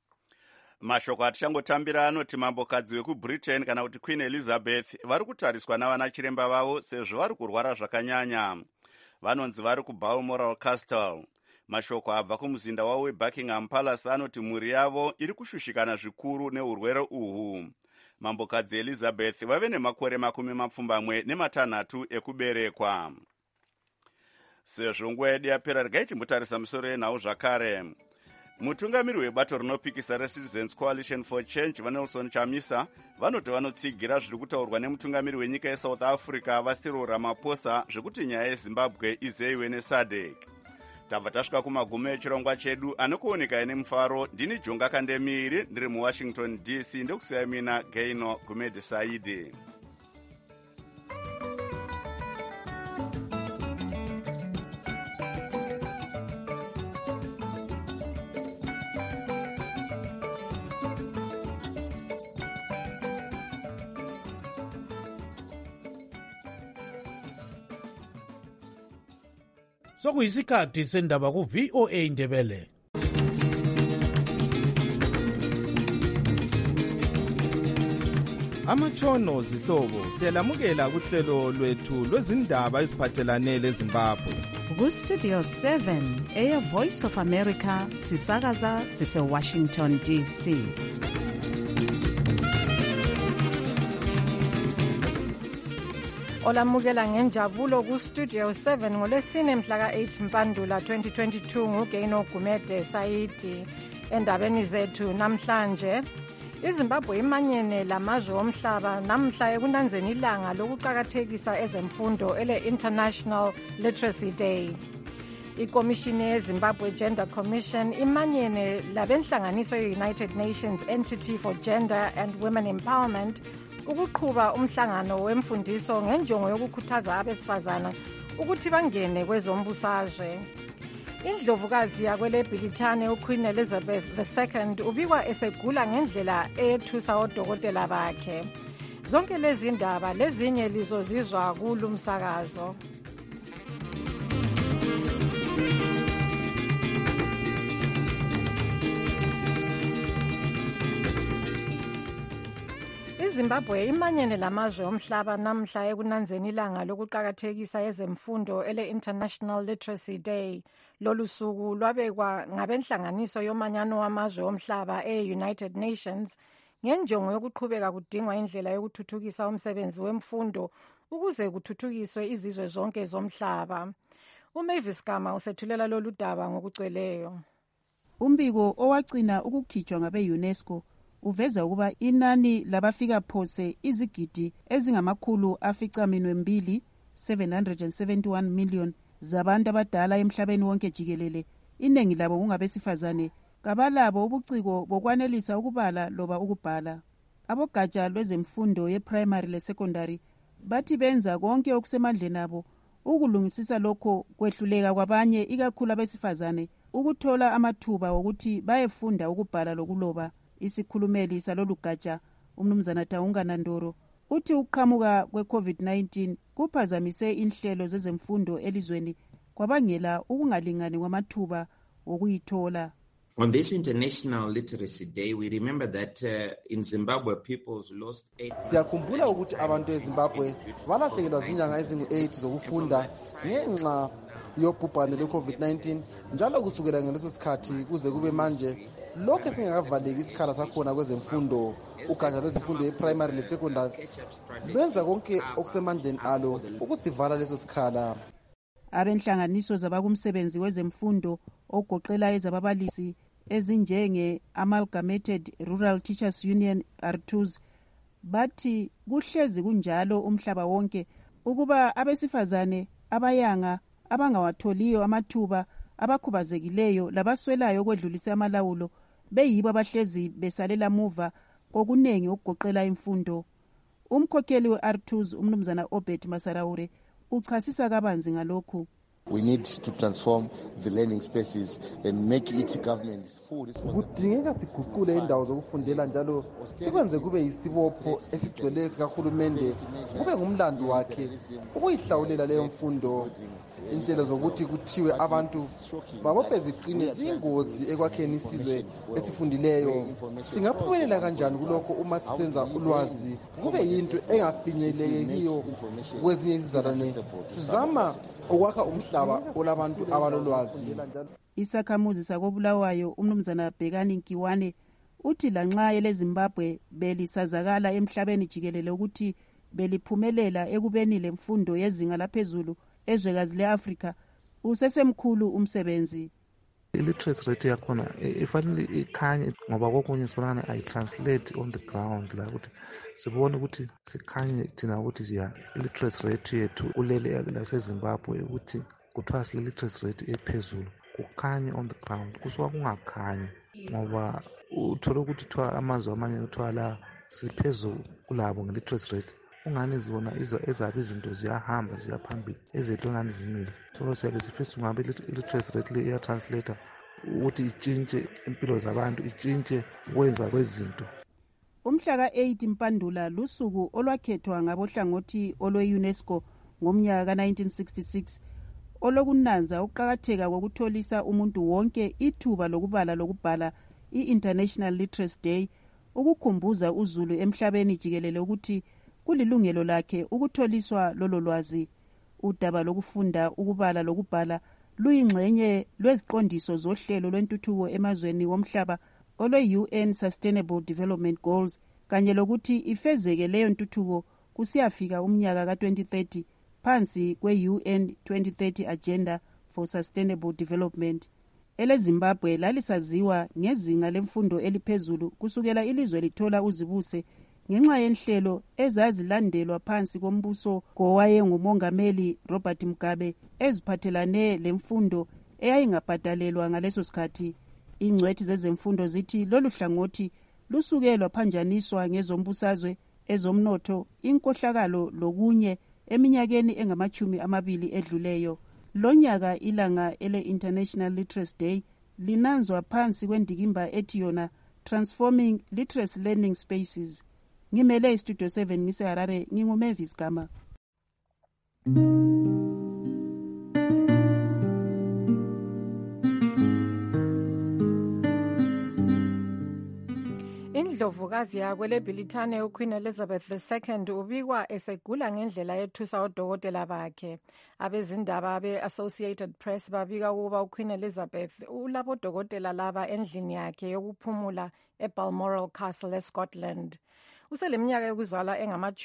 Mashoko atichangotambira anoti mambokadzi wekuBritain kana kuti Queen Elizabeth vari kutariswa navana chiremba vavo sezvo vari kurwara zvakanyanya. Vanonzi vari kuBalmoral Castle. Mashoko abva kumuzinda wavo weBuckingham Palace anoti mhuri yavo iri kushushikana zvikuru neurwere uhu. Mambokadzi Elizabeth vave nemakore 26 ekuberekwa. Sezvo nguva yedu yapera regai timbotarisa musoro yenhau zvakare. mutungamiri webato rinopikisa reCitizens Coalition for Change vaNelson Chamisa vanoti vanotsigira zviri kutaurwa nemutungamiri wenyika yeSouth Africa Cyril Ramaphosa zvekuti nyaya yeZimbabwe izeyiwe neSADC. tabva tasvika kumagumo echirongwa chedu anokuoneka nemufaro. Ndini Jonga Kandemiri ndiri muWashington DC ndokusiyai mina Gaino Gumede Saidi. Sokuyisikhathi sendaba ku-VOA Ndebele. Amatshono zihlobo siyalamukela kuhlelo lwethu lwezindaba eziphathelane leZimbabwe. Ku-Studio 7 Air Voice of America sisakaza sise-Washington DC. Olamukela ngenjabulo ku-Studio 7 ngolesine mhla ka-8 Mpandula 2022 nguGaino Gumede Saidi. Endabeni zethu namhlanje, iZimbabwe imanyene lamazwe omhlaba namhla ekunanzeni ilanga lokuqakathekisa ezemfundo ele-International Literacy Day. Ikomishini yeZimbabwe Gender Commission imanyene labenhlanganiso ye-United Nations Entity for Gender and Women Empowerment ukuqhuba umhlangano wemfundiso ngenjongo yokukhuthaza abesifazana ukuthi bangene kwezombusazwe. Indlovukazi yakweleBhilithane uQueen Elizabeth II ubikwa esegula ngendlela eyethusa odokotela bakhe. Zonke lezi ndaba lezinye lizozizwa kulo msakazo. iZimbabwe imanyene lamazwe omhlaba namhla ekunanzeni ilanga lokuqakathekisa ezemfundo ele-International Literacy Day. Lolu suku lwabekwa ngabenhlanganiso yomanyano wamazwe omhlaba e-United Nations ngenjongo yokuqhubeka kudingwa indlela yokuthuthukisa umsebenzi wemfundo ukuze kuthuthukiswe izizwe zonke zomhlaba. uMavis Gama usethulela lolu daba ngokugcweleyo. Umbiko owagcina ukukhitshwa ngabe-UNESCO uveza ukuba inani labafika phose izigidi ezingama271 million zabantu abadala emhlabeni wonke jikelele, iningi labo kungabesifazane, kabalabo ubuciko bokwanelisa ukubala loba ukubhala. Abogatsha lwezemfundo ye-primary le-secondary bathi benza konke okusemandleni abo ukulungisisa lokho kwehluleka kwabanye ikakhulu abesifazane ukuthola amathuba wokuthi bayefunda ukubhala lokuloba. Isikhulumeli salolu gatsha umnumzana Taungana Ndoro uthi ukuqhamuka kwe-COVID-19 kuphazamise inhlelo zezemfundo elizweni kwabangela ukungalingani kwamathuba wokuyithola. On this International Literacy Day, we remember that in Zimbabwe people's lost 8. Siyakhumbula ukuthi abantu eZimbabwe balahlekelwa zinyanga ezingu-8 zokufunda ngenxa yobhubhane lwe-COVID-19, njalo kusukela ngaleso sikhathi kuze kube manje lokho singakavaleki isikhala sakhona kwezemfundo. Ugatsha lwezemfundo ye-primary le-secondary lwenza konke okusemandleni alo ukusivala leso sikhala. Abenhlanganiso zabakumsebenzi wezemfundo ogoqela ezababalisi ezinjenge-Amalgamated Rural Teachers Union R2s bathi kuhlezi kunjalo umhlaba wonke ukuba abesifazane abayanga abangawatholiyo amathuba abakhubazekileyo labaswelayo okwedlulisa amalawulo beyibo abahlezi besalela muva kokunengi okugoqela imfundo. Umkhokheli we-R2s umnumzana Obed Masaraure uchasisa kabanzi ngalokhu. We need to transform the learning spaces and make each government's full. Kudingeka siguqule indawo zokufundela njalo sikwenze kube yisibopho esigcwele sikahulumende, kube ngumlando wakhe ukuyihlawulela leyo mfundo. Inhlelo zokuthi kuthiwe abantu babophe ziqine ziyingozi ekwakheni isizwe esifundileyo. Singaphumelela kanjani kulokho uma sisenza ulwazi kube yinto engafinyelekiyo kwezinye izizalwane? Sizama ukwakha umhlaba olabantu abalolwazi. Isakhamuzi sakobulawayo umnumzana Bhekani Nkiwane uthi lanxa eleZimbabwe belisazakala emhlabeni jikelele ukuthi beliphumelela ekubeni lemfundo yezinga laphezulu ezwekazi le-Afrika usesemkhulu umsebenzi. I-literacy rate yakhona ifanele ikhanye ngoba kokunye sibonakane ayi-translate on the ground la ukuthi sibone ukuthi sikhanye thina ukuthi i-literacy rate yethu ulele lasezimbabwe ukuthi kuthiwa sile-literacy rate ephezulu kukhanye on the ground kusuka kungakhanyi ngoba uthole ukuthi kuthiwa amazwe amanye kuthiwa la siphezulu kulabo nge-literacy rate ungani zibona ezabe izinto ziyahamba ziyaphambili ezethu engani zimile so siyabe sifisa kungabe i-literacy rate le iyatranslator ukuthi itshintshe impilo zabantu itshintshe ukwenza kwezinto. Umhla ka-8 Mpandula lusuku olwakhethwa ngabohlangothi olwe-UNESCO ngomnyaka ka-1966 olokunanza ukuqakatheka kokutholisa umuntu wonke ithuba lokubhala i-International Literacy Day ukukhumbuza uzulu emhlabeni jikelele ukuthi kulilungelo lakhe ukutholiswa lolo lwazi. Udaba lokufunda ukubala lokubhala luyingxenye lweziqondiso zohlelo lwentuthuko emazweni womhlaba olwe-UN Sustainable Development Goals kanye lokuthi ifezeke leyo ntuthuko kusiyafika umnyaka ka-2030 phansi kwe-UN 2030 Agenda for Sustainable Development. EleZimbabwe lalisaziwa ngezinga lemfundo eliphezulu kusukela ilizwe lithola uzibuse ngenxa yenhlelo ezazilandelwa phansi kombuso ngowayengumongameli Robert Mugabe eziphathelane lemfundo eyayingabhadalelwa ngaleso sikhathi. Ingcwethi zezemfundo zithi lolu hlangothi lusuke lwaphanjaniswa ngezombusazwe, ezomnotho, inkohlakalo lokunye eminyakeni engama-20 edluleyo. Lonyaka ilanga ele-International Literacy Day linanzwa phansi kwendikimba ethi yona Transforming Literacy Learning Spaces. Ngimele iStudio 7 ngiseHarare, nginguMavis Gama. Indlovukazi yakwele Bhilithane uQueen Elizabeth II ubikwa esegula ngendlela yethusa odokotela bakhe. Abezindaba be-Associated Press babika ukuba uQueen Elizabeth ulabo dokotela laba endlini yakhe yokuphumula eBalmoral Castle eScotland. Useleminyaka yokuzalwa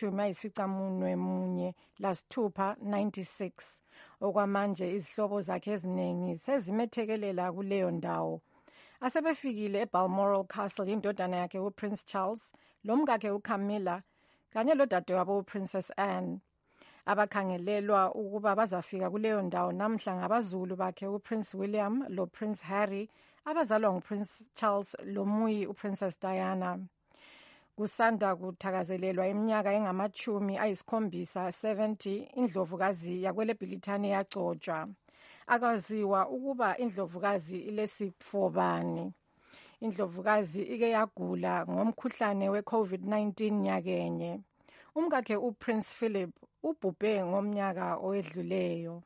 engama-96 96. Okwamanje izihlobo zakhe eziningi sezimethekelela kuleyo ndawo. Asebefikile eBalmoral Castle indodana yakhe uPrince Charles, lomkakhe uCamilla kanye lodadewabo uPrincess Anne. Abakhangelelwa ukuba bazafika kuleyo ndawo namhla ngabazulu bakhe uPrince William loPrince Harry abazalwa nguPrince Charles lomuyi uPrincess Diana. Kusanda kuthakazelelwa iminyaka engama-70 indlovukazi yakwele Bhilithane yagcotshwa. Akaziwa ukuba indlovukazi ilesifo bani. Indlovukazi ike yagula ngomkhuhlane we-COVID-19 nyakenye. Umkakhe uPrince Philip ubhubhe ngomnyaka owedluleyo.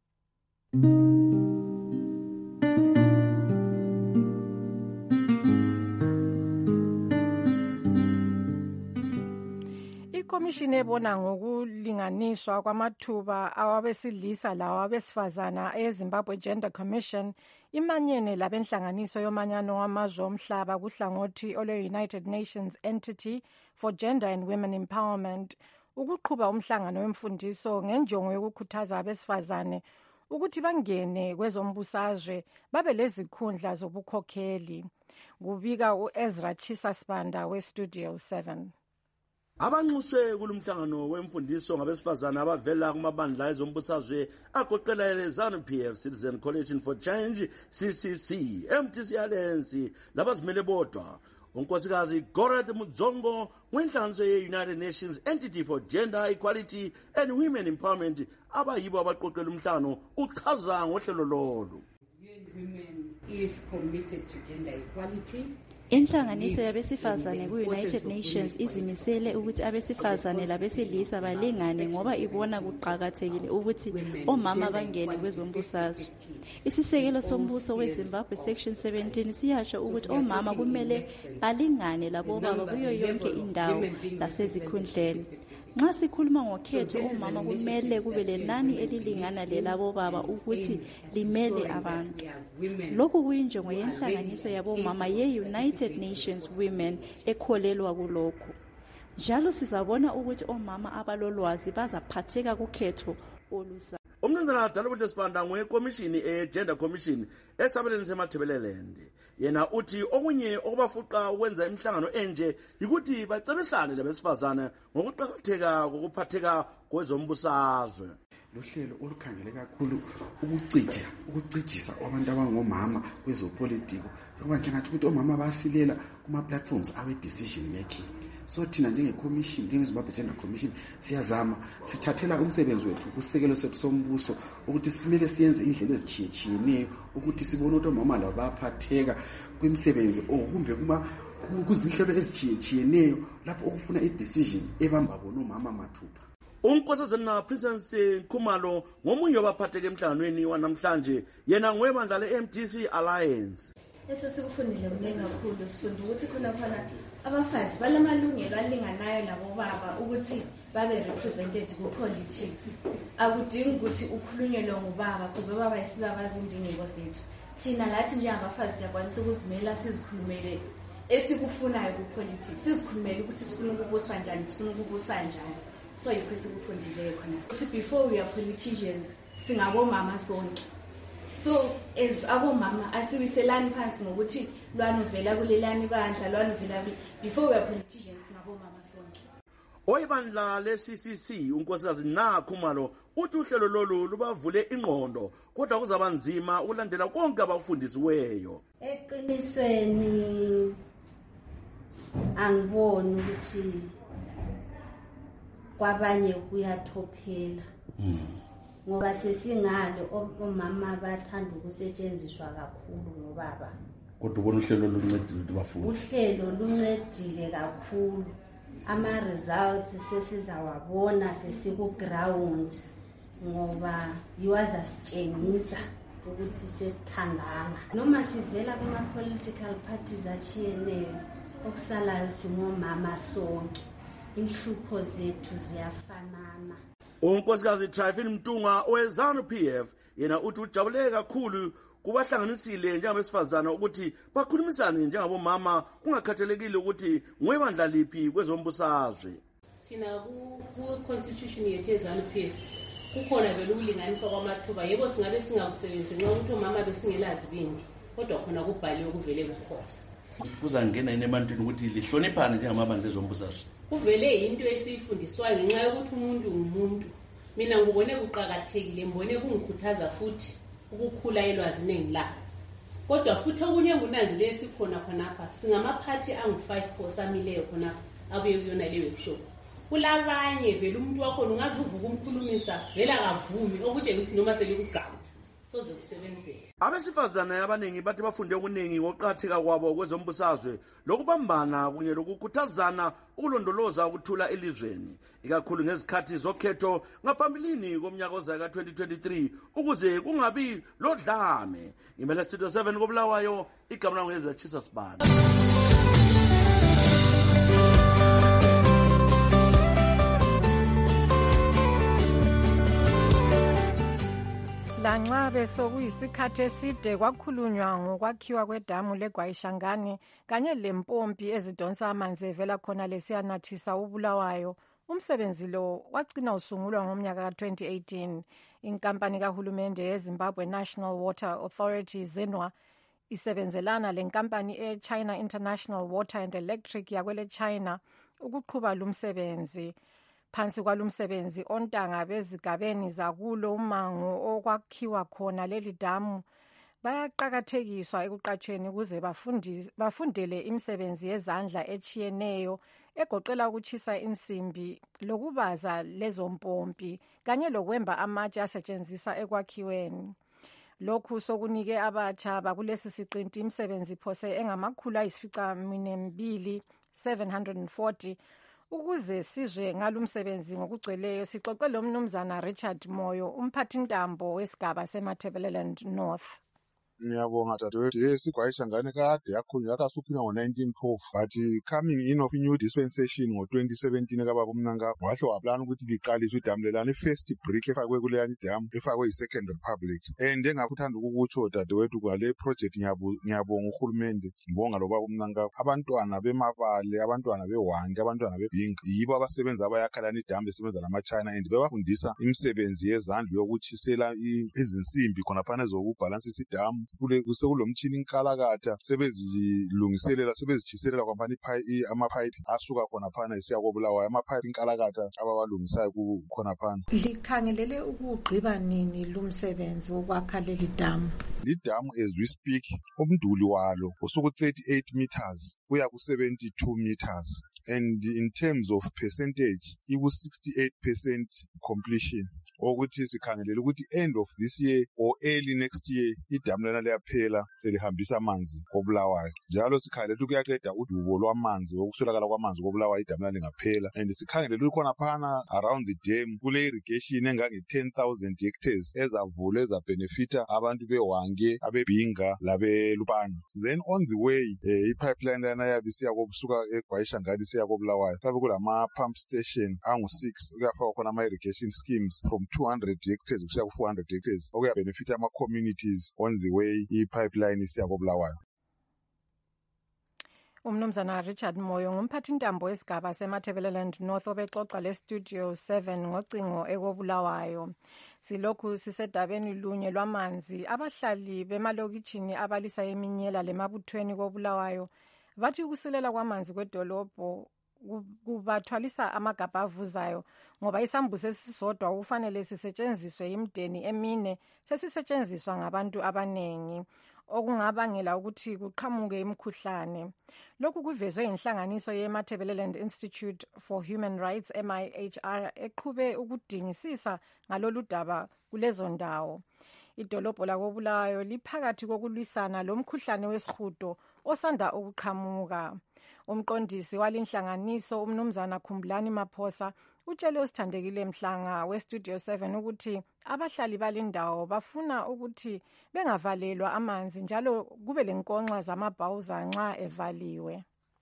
Ikomishini ebona ngokulinganiswa kwamathuba awabesilisa lawabesifazana eZimbabwe Gender Commission imanyene labenhlanganiso yomanyano wamazwe omhlaba kuhlangothi olwe-United Nations Entity for Gender and Women Empowerment ukuqhuba umhlangano wemfundiso ngenjongo yokukhuthaza abesifazane ukuthi bangene kwezombusazwe babe lezikhundla zobukhokheli. Kubika uEzra Chisa Spanda weStudio 7. Abanxuswe kulumhlangano wemfundiso ngabesifazana abavela kumabandla ezombusazwe agoqela ZANU-PF, Citizen Coalition for Change, CCC, MTC Alliance labazimele bodwa. Unkosikazi Goret Mudzongo wenhlanganiso ye-United Nations Entity for Gender Equality and Women Empowerment abayibo abaqoqela umhlangano uchaza ngohlelo lolu. Women is committed to gender equality. Inhlanganiso yabesifazane ku-United Nations izimisele ukuthi abesifazane labesilisa balingane ngoba ibona kuqakathekile ukuthi omama bangene kwezombusazwe. Isisekelo sombuso weZimbabwe Section 17 siyasho ukuthi omama kumele balingane labobaba kuyo yonke indawo lasezikhundleni. Nxa sikhuluma ngokhetho omama kumele kube lenani elilingana lelabobaba ukuthi limele abantu. Lokhu kuyinjongo yenhlanganiso yabomama ye-United Nations Women ekholelwa kulokhu. Njalo sizabona ukuthi omama abalolwazi bazaphatheka kukhetho oluzayo. umnumzana Dalabuhle Sibanda ngwekomishini Gender Commission esabeleni seMathebeleland. Yena uthi okunye okubafuqa ukwenza imihlangano enje ukuthi bacebisane labesifazane ngokuqakatheka kokuphatheka kwezombusazwe. Lohlelo olukhangele kakhulu ukucijisa abantu abangomama kwezopolitiko ngoba njengathi ukuthi omama basilela kuma platforms awe decision making. So thina njengecommission njengeZimbabwe Gender Commission siyazama sithathela umsebenzi wethu kusekelo sethu sombuso ukuthi simele siyenze indlela ezitshiyeneyo ukuthi sibone ukuthi omama labo baphatheka kwimisebenzi kumbe kuzinhlelo ezitshiyeneyo lapho okufuna i-decision ebamba bona omama mathupha. Unkosazana Princess Khumalo ngomunye wabaphatheke emhlanganweni wanamhlanje yena ngwebandla le-MDC Alliance. Esesikufundile kuningi kakhulu sifunde ukuthi khona abafazi balamalungelo alinganayo labo baba ukuthi babe represented ku politics. Akudingi ukuthi ukhulunyelwe ngubaba kuze baba isibabazi indingeko zethu. Thina lathi njengabafazi siyakwanisa ukuzimela sizikhulumele esikufunayo ku politics. Sizikhulumele ukuthi sifuna ukubuswa kanjani, sifuna ukubusa kanjani. So yikho esikufundile khona. Ukuthi before we are politicians singabomama sonke. So as abomama asiwiselani phansi ngokuthi lwana uvela kulelani bandla lwana uvela before we are politicians ngabomama sonke. Oyibandla le-CCC unkosikazi Khumalo uthi uhlelo lolu lubavule ingqondo kodwa kuzaba nzima ukulandela konke abakufundisiweyo. Eqinisweni angiboni ukuthi kwabanye kuyathophela. Ngoba sesingalo omama bathanda ukusetshenziswa kakhulu ngobaba. Kodwa ubona uhlelo luncedile bafundi. Uhlelo luncedile kakhulu. Ama results sesizawabona sesiku ground ngoba yiwaza sitshengisa ukuthi sesithandana. Noma sivela kuma political parties achiyeneyo okusalayo singomama sonke. Inhlupho zethu ziyafanana. Unkosikazi Tryphon Mtunga oweZANU PF yena uthi ujabule kakhulu kubahlanganisile njengabesifazana ukuthi bakhulumisane njengabomama kungakhathalekile ukuthi ngwebandla liphi kwezombusazwe. Thina ku constitution yethu yeZANU PF kukhona vele ukulinganiswa kwamathuba yebo singabe singakusebenzisi nxa ukuthi omama besingelazi bindi kodwa khona kubhaliwe kuvele kukhona. Kuzangena ebantwini ukuthi lihloniphane njengamabandla ezombusazwe. Kuvele into esifundiswayo ngenxa yokuthi umuntu ngumuntu. Mina ngubone kuqhakathekile mbone kungikhuthaza futhi ukukhula elwazini engilalo. Kodwa futhi okunye ngunanzile esikhona khonapha singamaphathi angu5 osamileyo khonapha abuye kuyona le workshop. Kulabanye vele umuntu wakho ungazuvuka umkhulumisa vela akavumi okutshengisa ukuthi noma selikugqama soze kusebenzele. Abesifazana abaningi bathi bafunde okuningi ngokuqhatheka kwabo kwezombusazwe lokubambana kunye lokukhuthazana ukulondoloza ukuthula elizweni ikakhulu ngezikhathi zokhetho ngaphambilini komnyaka ozayo ka2023 ukuze kungabi lodlame. Ngimele Studio 7 koBulawayo igama lami ngeZachisa Sibanda. Lanxa besokuyisikhathi eside kwakhulunywa ngokwakhiwa kwedamu leGwayishangani kanye lempompi ezidonsa amanzi evela khona lesiyanathisa uBulawayo, umsebenzi lo wagcina usungulwa ngomnyaka ka2018. Inkampani kahulumende yeZimbabwe National Water Authority ZENWA isebenzelana lenkampani eChina International Water and Electric yakwele China ukuqhuba lumsebenzi. Phansi kwalumsebenzi ontanga bezigabeni zakulo umango okwakhiwa khona leli damu bayaqhakathekiswa ekuqatshweni ukuze bafundele imisebenzi yezandla echiyeneyo egoqela ukuchisa insimbi lokubaza lezompompi kanye lokwemba amatshe asetshenziswa ekwakhiweni. Lokhu sokunike abatsha bakulesi siqinti imisebenzi phose engamakhulu ayisificaminwembili 740. Ukuze sizwe ngalumsebenzi ngokugcweleyo sixoxe lo mnumzana Richard Moyo, umphathintambo wesigaba seMathebeleland North. Ngiyabonga dadewethu. Isigwayishangane kade yakhulunywa yakasuphuma ngo-1912 but coming in of new dispensation ngo-2017 kababa uMnangagwa wahle waplana ukuthi liqaliswe idamu lelana i-first brick efakwe kuleyani idamu efakwe yi-Second Republic. And engakuthanda ukukutsho dadewethu kwale project ngiyabonga uhulumende ngibonga lo baba uMnangagwa. Abantwana bemabale, abantwana beHwange, abantwana beBhinga yibo abasebenza abayakhalana idamu besebenza nama-China and bebafundisa imisebenzi yezandla yokutshisela izinsimbi khonaphana ezokubhalansisa idamu. Sekulomtshini inkalakatha sebezilungiselela sebezitshiselela kwaphana amapipe asuka khonaphana esiya koBulawayo, amapipe inkalakatha abawalungisayo khonaphana. Likhangelele ukugqiba nini lumsebenzi wokwakha leli damu? Lidamu as we speak umduli walo usuku 38 meters kuya ku 72 meters, and in terms of percentage iku 68% completion, ukuthi sikhangelele ukuthi end of this year or early next year idamu lena liyaphela selihambisa amanzi koBulawayo. Njalo sikhangelele ukuthi kuyaqeda udubo lwamanzi wokuswelakala kwamanzi koBulawayo idamu lena lingaphela, and sikhangelele ukuthi khonaphana around the dam kule irrigation engange 10,000 hectares ezavula ezabenefita abantu beHwange, abeBhinga labeLupane. Then on the way ipipeline lana yabe siya kobusuka eGwayishangane siya koBulawayo kabe kulama pump station angu-6 kuyafakwa khona ama-irrigation schemes from 200 hectares kusiya ku-400 hectares okuyabenefita ama-communities on the way ipipeline siya koBulawayo. Umnumzana Richard Moyo ngumphathi intambo wesigaba seMatabeleland North obexoxa leStudio 7 ngocingo ekoBulawayo. Silokhu sisedabeni lunye lwamanzi. Abahlali bemalokitshini abalisa eminyela lemabuthweni koBulawayo bathi ukusilela kwamanzi kwedolobho kubathwalisa amagabha avuzayo ngoba isambuzi esisodwa kufanele sisetshenziswe imideni emine sesisetshenziswa ngabantu abanengi, okungabangela ukuthi kuqhamuke imikhuhlane. Lokhu kuvezwe inhlanganiso yeMatabeleland Institute for Human Rights MIHR eqhube ukudingisisa ngalolu daba kulezo ndawo. Idolobho lakoBulawayo liphakathi kokulwisana lomkhuhlane wesihudo osanda ukuqhamuka. Umqondisi walinhlanganiso umnumzana Khumbulani Maphosa utshele usithandekile Mhlanga weStudio 7 ukuthi abahlali balindawo bafuna ukuthi bengavalelwa amanzi njalo kube lenkonxa zamabhawuza nxa evaliwe.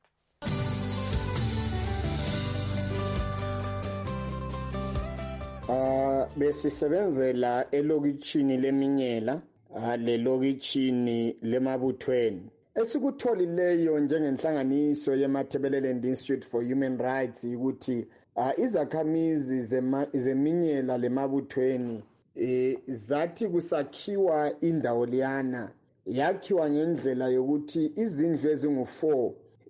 Besisebenzela elokitshini leminyela lelokitshini lemabuthweni. Esikutholileyo njengenhlanganiso yeMatabeleland Institute for Human Rights ukuthi izakhamizi zeminyela lemabuthweni zathi kusakhiwa indawo liyana yakhiwa ngendlela yokuthi izindlu ezingu4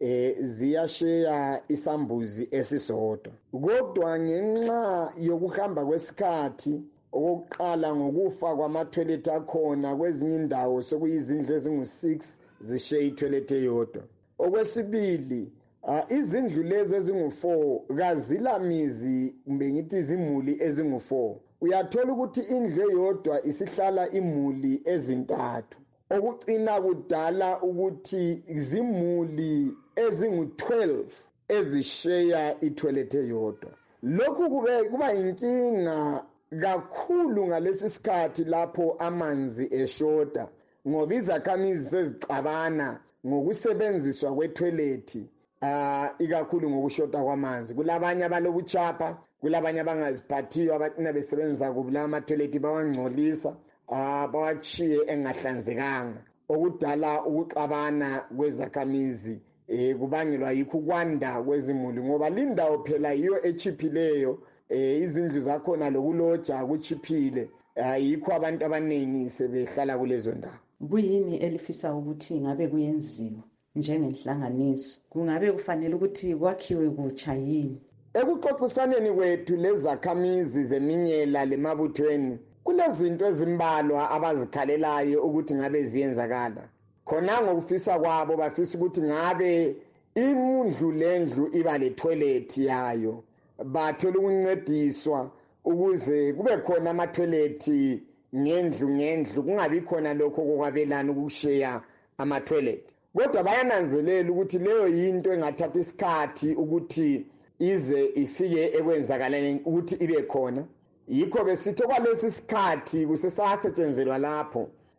ziyasheya isambuzi esisodwa. Kodwa ngenxa yokuhamba kwesikhathi okokuqala ngokufa kwamathoyilethi akhona kwezinye indawo sokuyizindlu ezingu6 zisheya ithoyilethi eyodwa. Okwesibili izindlu lezi ezingu4 kazilamizi kumbe ngithi izimuli ezingu4. Uyathola ukuthi indlu eyodwa isihlala imuli ezintathu, okucina kudala ukuthi izimuli ezingu12 ezisheya ithoyilethi eyodwa. Lokhu kuba inkinga kakhulu ngalesi sikhathi lapho amanzi eshota ngoba izakhamizi sezixabana ngokusebenziswa kwethoyilethi ikakhulu ngokushota kwamanzi. Kulabanye abalobuchapha, kulabanye abangaziphathiyo abacina besebenzisa kubula amathoyilethi bawangcolisa bawachiye engahlanzekanga, okudala ukuxabana kwezakhamizi kubangelwa yikho kwanda kwezimuli ngoba lindawo phela yiyo echiphileyo, izindlu zakhona lokuloja kuchiphile, yikho abantu abaningi sebehlala kulezo ndawo. Kuyini elifisa ukuthi ngabe kuyenziwa njengenhlanganiso? Kungabe kufanele ukuthi kwakhiwe kutsha yini? Ekuxoxisaneni kwethu lezakhamizi zeminyela lemabuthweni kulezinto ezimbalwa abazikhalelayo ukuthi ngabe ziyenzakala. Khona ngokufisa kwabo bafisa ukuthi ngabe indlu lendlu iba lethoyilethi yayo, bathola ukuncediswa ukuze kube khona amathoyilethi ngendlu kungabi khona lokho kokwabelana ukusheya amathoyilethi. Kodwa bayananzelela ukuthi leyo yinto engathatha isikhathi ukuthi ize ifike ekwenzakaleni ukuthi ibe khona. Yikho besithi kwalesi sikhathi kusesasetshenzelwa lapho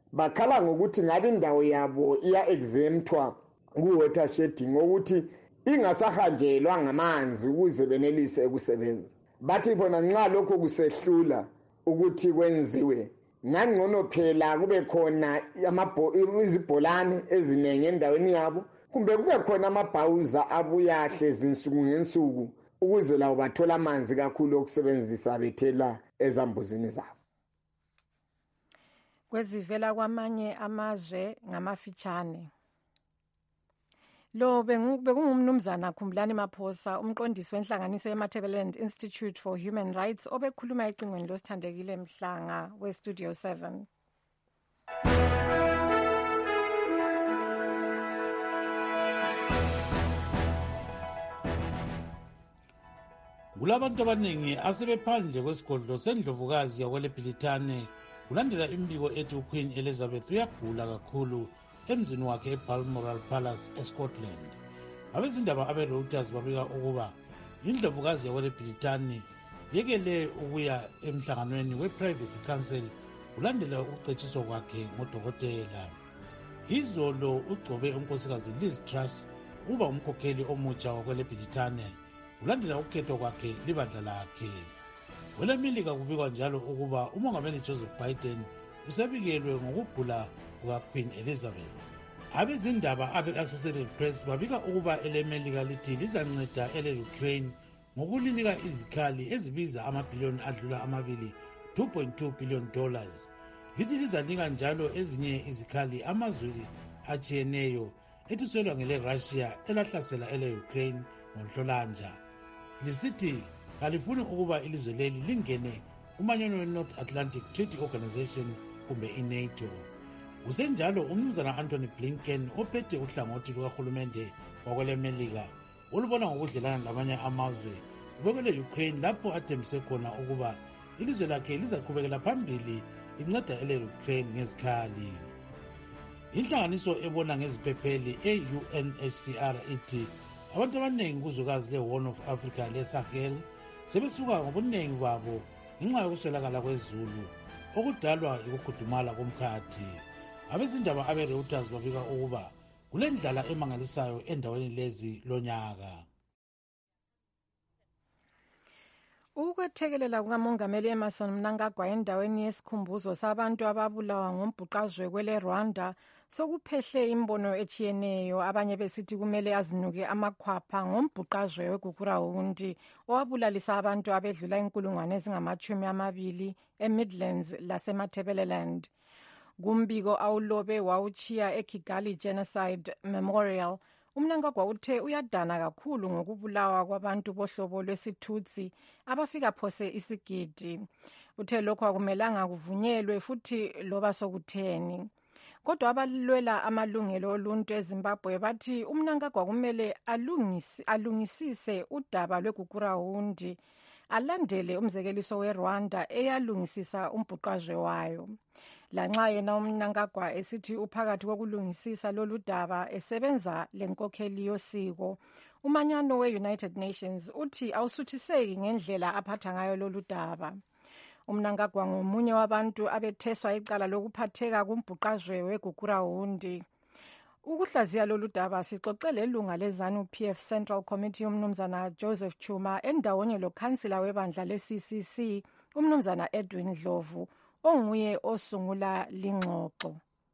bakhala ngokuthi ngabe indawo yabo iya-exemptwa ku-water shedding ukuthi ingasahanjelwa ngamanzi ukuze benelise ukusebenza. Bathi bona nxa lokho kusehlula ukuthi kwenziwe ngangcono phela kube khona izibholane eziningi endaweni yabo, kumbe kube khona amabhawuza abuya ahlezi insuku ngensuku ukuze lawo bathola amanzi kakhulu okusebenzisa bethela ezambuzini zabo. Kwezivela kwamanye amazwe ngamafitshane. Lo bekungumnumzana Khumbulani Maphosa, umqondisi wenhlanganiso yeMatabeleland Institute for Human Rights, obekhuluma ecingweni losithandekile Mhlanga weStudio 7. Kulabantu abaningi asebephandle kwesigodlo sendlovukazi yakweleBhilitane kulandela imbiko ethi uQueen Elizabeth uyagula kakhulu emzini wakhe eBalmoral Palace eScotland. Abezindaba abeReuters babika ukuba indlovukazi yakweleBhilitane yekele ukuya emhlanganweni wePrivacy Council kulandela ukucetshiswa kwakhe ngodokotela. Izolo ugcobe unkosikazi Liz Truss uba umkhokheli omutsha wakweleBhilitane kulandela ukukhethwa kwakhe libandla lakhe. KweleMelika kubikwa njalo ukuba umongameli Joseph Biden usebikelwe ngokugula kukaQueen Elizabeth. Abezindaba abe-Associated Press babika ukuba eleMelika lithi lizanceda ele-Ukraine ngokulinika izikhali ezibiza amabhiliyoni adlula amabili $2.2 billion. Lithi lizanika njalo ezinye izikhali amazwe atshiyeneyo ethuselwa ngele-Russia elahlasela ele-Ukraine ngoNhlolanja. Lisithi kalifuni ukuba ilizwe leli lingene umanyano we-North Atlantic Treaty Organization kumbe i-NATO. Kusenjalo umnumzana Anthony Blinken ophethe uhlangothi lukahulumende wakweleMelika olubona ngokudlelana lamanye amazwe ubekele Ukraine lapho athembise khona ukuba ilizwe lakhe lizaqhubekela phambili linceda ele-Ukraine ngezikhali. Inhlanganiso ebona ngeziphepheli e-UNHCR ithi abantu abaningi kuzwekazi le-Horn of Africa le-Sahel sebesuka ngobuningi babo ngenxa yokuswelakala kwezulu okudalwa yikukhudumala komkhathi. Abezindaba abeReuters babika ukuba kulendlala emangalisayo endaweni lezi lonyaka. Ukwethekelela kukamongameli Emmerson Mnangagwa endaweni yesikhumbuzo sabantu ababulawa ngombhuqazwe kwele-Rwanda sokuphehle imbono etshiyeneyo, abanye besithi kumele azinuke amakhwapha ngombhuqazwe weGukurahundi owabulalisa abantu abedlula 20,000 eMidlands laseMatabeleland. Kumbiko awulobe wawuchiya eKigali Genocide Memorial, uMnangagwa uthe uyadana kakhulu ngokubulawa kwabantu bohlobo lwesithutsi abafika phose isigidi. Uthe lokho akumelanga kuvunyelwe futhi loba sokutheni. Kodwa abalwela amalungelo oluntu eZimbabwe bathi uMnangagwa kumele alungisise udaba lweGukurahundi, alandele umzekeliso weRwanda eyalungisisa umbhuqazwe wayo. Lanxa yena uMnangagwa esithi uphakathi kokulungisisa lolu daba esebenza lenkokheli yosiko, umanyano we-United Nations uthi awusuthiseki ngendlela aphatha ngayo lolu daba. uMnangagwa ngomunye wabantu abetheswa icala lokuphatheka kumbhuqazwe weGukurahundi. Ukuhlaziya lolu daba sixoxele ilunga leZANU-PF Central Committee umnumzana Joseph Chuma endawonye lokhansila webandla le-CCC umnumzana Edwin Dlovu onguye osungula lingxoxo.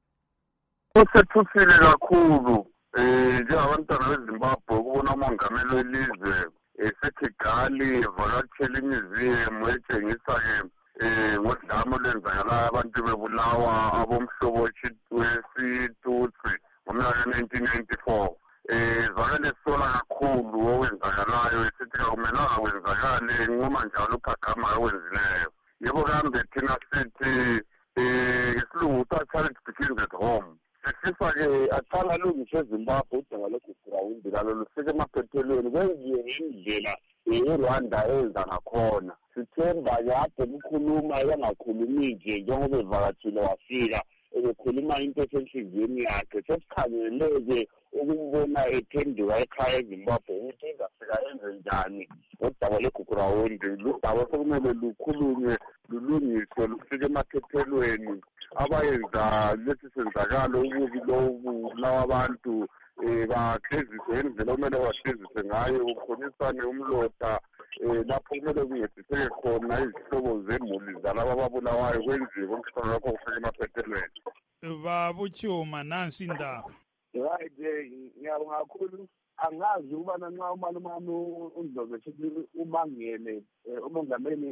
Usethusile kakhulu njengabantwana beZimbabwe ukubona umongameli welizwe eseKigali evakatshela imuseum etshengisa-ke ngodlame olwenzakalayo abantu bebulawa abomhlobo wesitutsi ngomnyaka ka-1994. Zvakale sola kakhulu okwenzakalayo esithi akumelanga kwenzakale nquma njalo uphagama akwenzileyo. Yebo kambe thina sithi isilungu charity begins at home. Sifisa-ke aqala alungise eZimbabwe udaba lweGukurahundi lalo lufike emaphethelweni kwenziwe ngendlela iRwanda enza ngakhona. Sithemba-ke ade kukhuluma engakhulumi nje njengoba evakatshile wafika ebekhuluma into esenhliziyweni yakhe. Sesikhangeleke ukumbona ethenduka ekhaya eZimbabwe ukuthi ingafika enze njani ngodaba lweGukurahundi. Ludaba sekumele lukhulunywe lulungiswe lufike emaphethelweni abayenza lesi senzakalo ububi lobu lawa abantu bageziswe ngendlela okumele bageziswe ngayo, kukhonjiswane umlotha lapho kumele kuncediseke khona izihlobo zemuli zalaba ababulawayo kwenziwe konke lokho kufika emaphethelweni. Babuchuma nansi indaba. Right, ngiyabonga kakhulu. Angazi ukubana nxa umalumane uNdlovu ethi umangele umongameli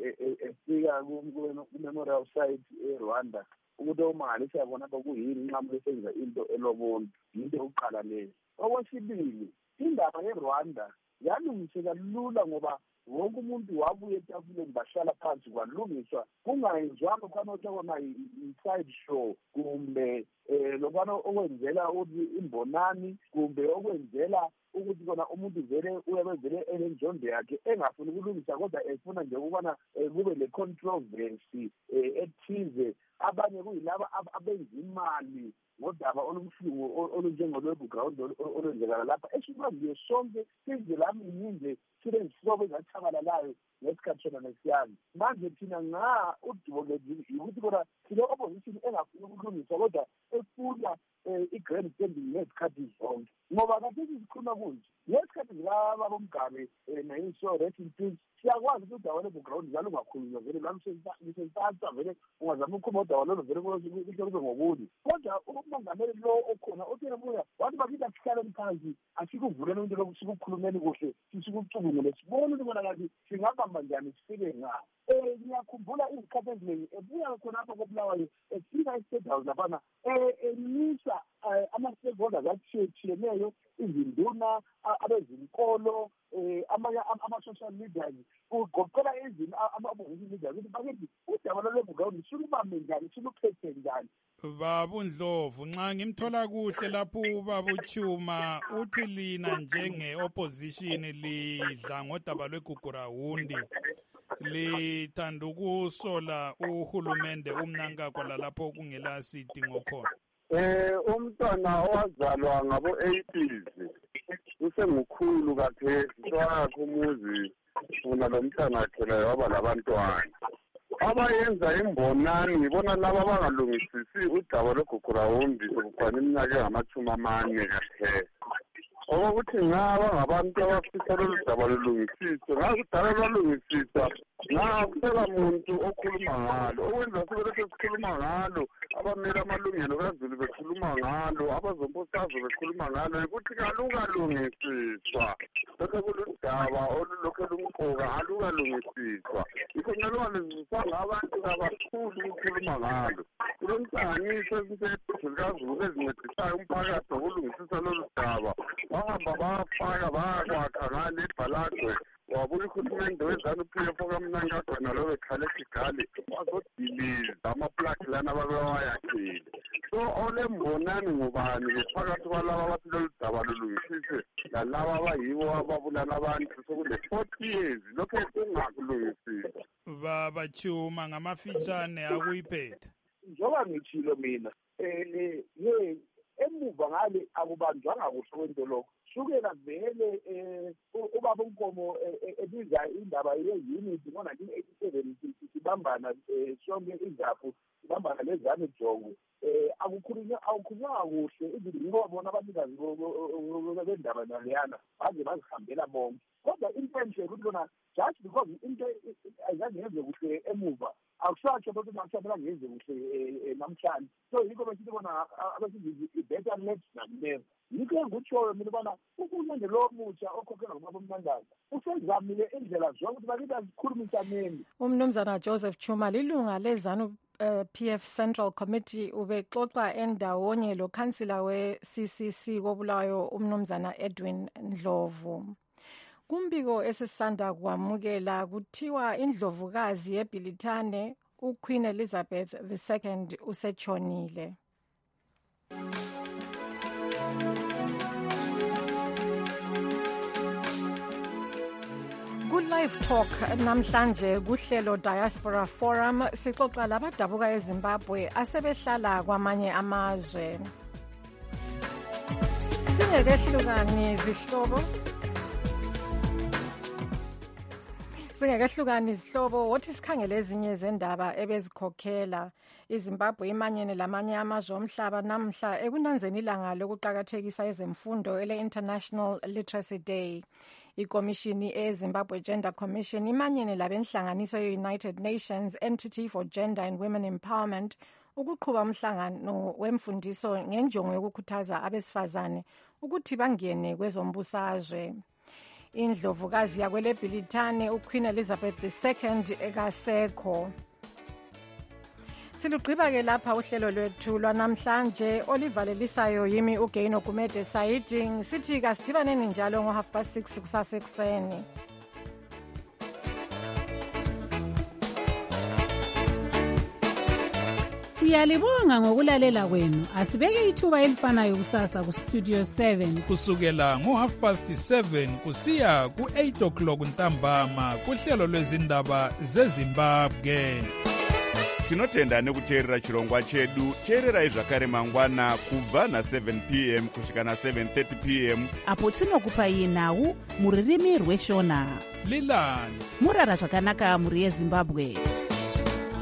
efika ku-memorial site eRwanda ukuthi umangalisa yabona kuyini inqamu lesenza into elobontu, yinto yokuqala leyo. Okwesibili, indaba yeRwanda yalungiseka lula ngoba wonke umuntu wabuye etafuleni bahlala phansi kwalungiswa, kungayenziwanga khanothi kona i-side show kumbe lokwana okwenzela ukuthi imbonani kumbe okwenzela ukuthi kona umuntu vele uyabevele enenjondo yakhe engafuni ukulungisa kodwa efuna nje ukubana kube le-controversy ethize. Abanye kuyilaba abenza imali ngodaba olubuhlungu olunjengolwebu ground olwenzekala lapha esikwaziyo sonke sizwe lami yinje sibe yisihlobo ezachabalalayo ngesikhathi sona nesiyami. Manje thina udubo ukuthi kona sile-opposition engafuni ukulungisa kodwa efuna i-grand standing ngezikhathi zonke, ngoba kathesi sikhuluma kunje ngesikhathi zilaba bomgabe nayiso rest in peace siyakwazi ukuthi udaba lwebu-ground njalo ungakhulunywa vele lamisensasa vele ungazama ukhuluma udaba lolo vele kuhle kube ngokuni. Kodwa umongameli lo okhona uthena buya wathi bakithi asihlaleni phansi asikuvuleni into lokhu sikukhulumeni kuhle sikucubungule sibone ukuthi kona kanti singabamba njani sifike ngapho. Ngiyakhumbula izikhathi eziningi ebuya khonapha koBulawayo efika e-State House laphana emisa ama-stakeholders atshiyeneyo, izinduna, abezinkolo, amanye ama-social leaders, kugoqela ama-opposition leaders ukuthi bakithi udaba lwebu-ground silubambe njani, siluphethe njani. Baba Ndlovu, nxa ngimthola kuhle lapho ubaba uChuma uthi lina njenge-opposition lidla ngodaba lweGugurawundi lithanda ukusola uhulumende umnankakwa lalapho kungela sidingo khona. Umntwana owazalwa ngabo-80s usengukhulu kathesi, sowakhe umuzi funa lo mntana akhe layo waba labantwana. Abayenza imbonani ngibona laba abangalungisisi udaba lweGugurawundi sekukhona iminyaka engama-40 kathesi. Okokuthi ngaba ngabantu abafisa lolu daba lulungisiswe, ngakudala lwalungisiswa ngakusela muntu okhuluma ngalo, okwenza sebelokhu sikhuluma ngalo, abamele amalungelo kaZulu bekhuluma ngalo, abazombusazwe bekhuluma ngalo, ukuthi kalukalungisiswa. Lokho kuludaba olulokhu lumqoka alukalungisiswa. Yikho kumele ungalungisiswanga abantu kabakhulu ukukhuluma ngalo. Kulomhlanganiso ezimpethweni kaZulu ezincedisayo umphakathi wokulungisisa lolu daba. Bahamba bafaka bakwakha ngale eBhalagwe, wabuya uhulumende weZANU-PF okamnankagwe nalo bekhale eKigali wazodiliza amaplaki lana ababewayakhile. So olembonani ngubani phakathi kwalaba abathi lolu daba lulungisiswe lalaba abayibo ababulala abantu sekule-40 years lokhu kungakulungisiswa. Baba Chuma ngamafitshane akuyiphetha. Njengoba ngitshilo mina emuva ngale akubanjwanga kuhle kwento lokho. Shukela vele ubaba uNkomo ebiza indaba ye-unity ngo-1987 sibambana sonke izaphu sibambana leZANU-Joko. Akukhulunywa kuhle izinto ngibona abanikazi bendaba naleyana baze bazihambela bonke. Kodwa into enhle ukuthi bona just because into ayizange yenze kuhle emuva akusatsho ukuthi nakusamela ngenze kuhle namhlanje. So yikho besithi bona abasithi better late than never. Yikho engikutshoyo mina ubana uhulumende lo mutsha okhokhelwa ngubaba uMnangagwa usezamile indlela zonke ukuthi bakithi azikhulumisaneni. Umnumzana Joseph Chuma lilunga leZANU-PF Central Committee ubexoxa endawonye lo kansila we-CCC koBulawayo umnumzana Edwin Ndlovu. Kumbiko esisanda kwamukela kuthiwa indlovukazi yeBhilitane uQueen Elizabeth II usetshonile. Ku-Live Talk namhlanje kuhlelo Diaspora Forum sixoxa labadabuka eZimbabwe asebehlala kwamanye amazwe. Singekehlukani zihlobo. Singakehlukani izihlobo wothi sikhangele ezinye zendaba ebezikhokhela iZimbabwe imanyene lamanye amazwe omhlaba namhla ekunanzeni ilanga lokuqakathekisa ezemfundo ele-International Literacy Day. Ikomishini eZimbabwe Gender Commission imanyene labenhlanganiso ye-United Nations Entity for Gender and Women Empowerment ukuqhuba umhlangano wemfundiso ngenjongo yokukhuthaza abesifazane ukuthi bangene kwezombusazwe. Indlovukazi yakweleBhilitane uQueen Elizabeth II ekasekho. Silugqiba-ke lapha uhlelo lwethu lwanamhlanje olivalelisayo yimi uGaino Gumede Saidi. Sithi kasidibaneni njalo ngo6:30 kusasekuseni. Siyalibonga ngokulalela kwenu. Asibeke ithuba elifanayo kusasa kuStudio 7 kusukela ngo7:30 kusiya ku8:00 ntambama kuhlelo lwezindaba zeZimbabwe. Tinotenda nekuteerera chirongwa chedu. Teererai zvakare mangwana kubva na7 p.m. kusvika na7:30 p.m. apo tinokupai nhau muririmi rweshona. Lilani murara zvakanaka muri yeZimbabwe.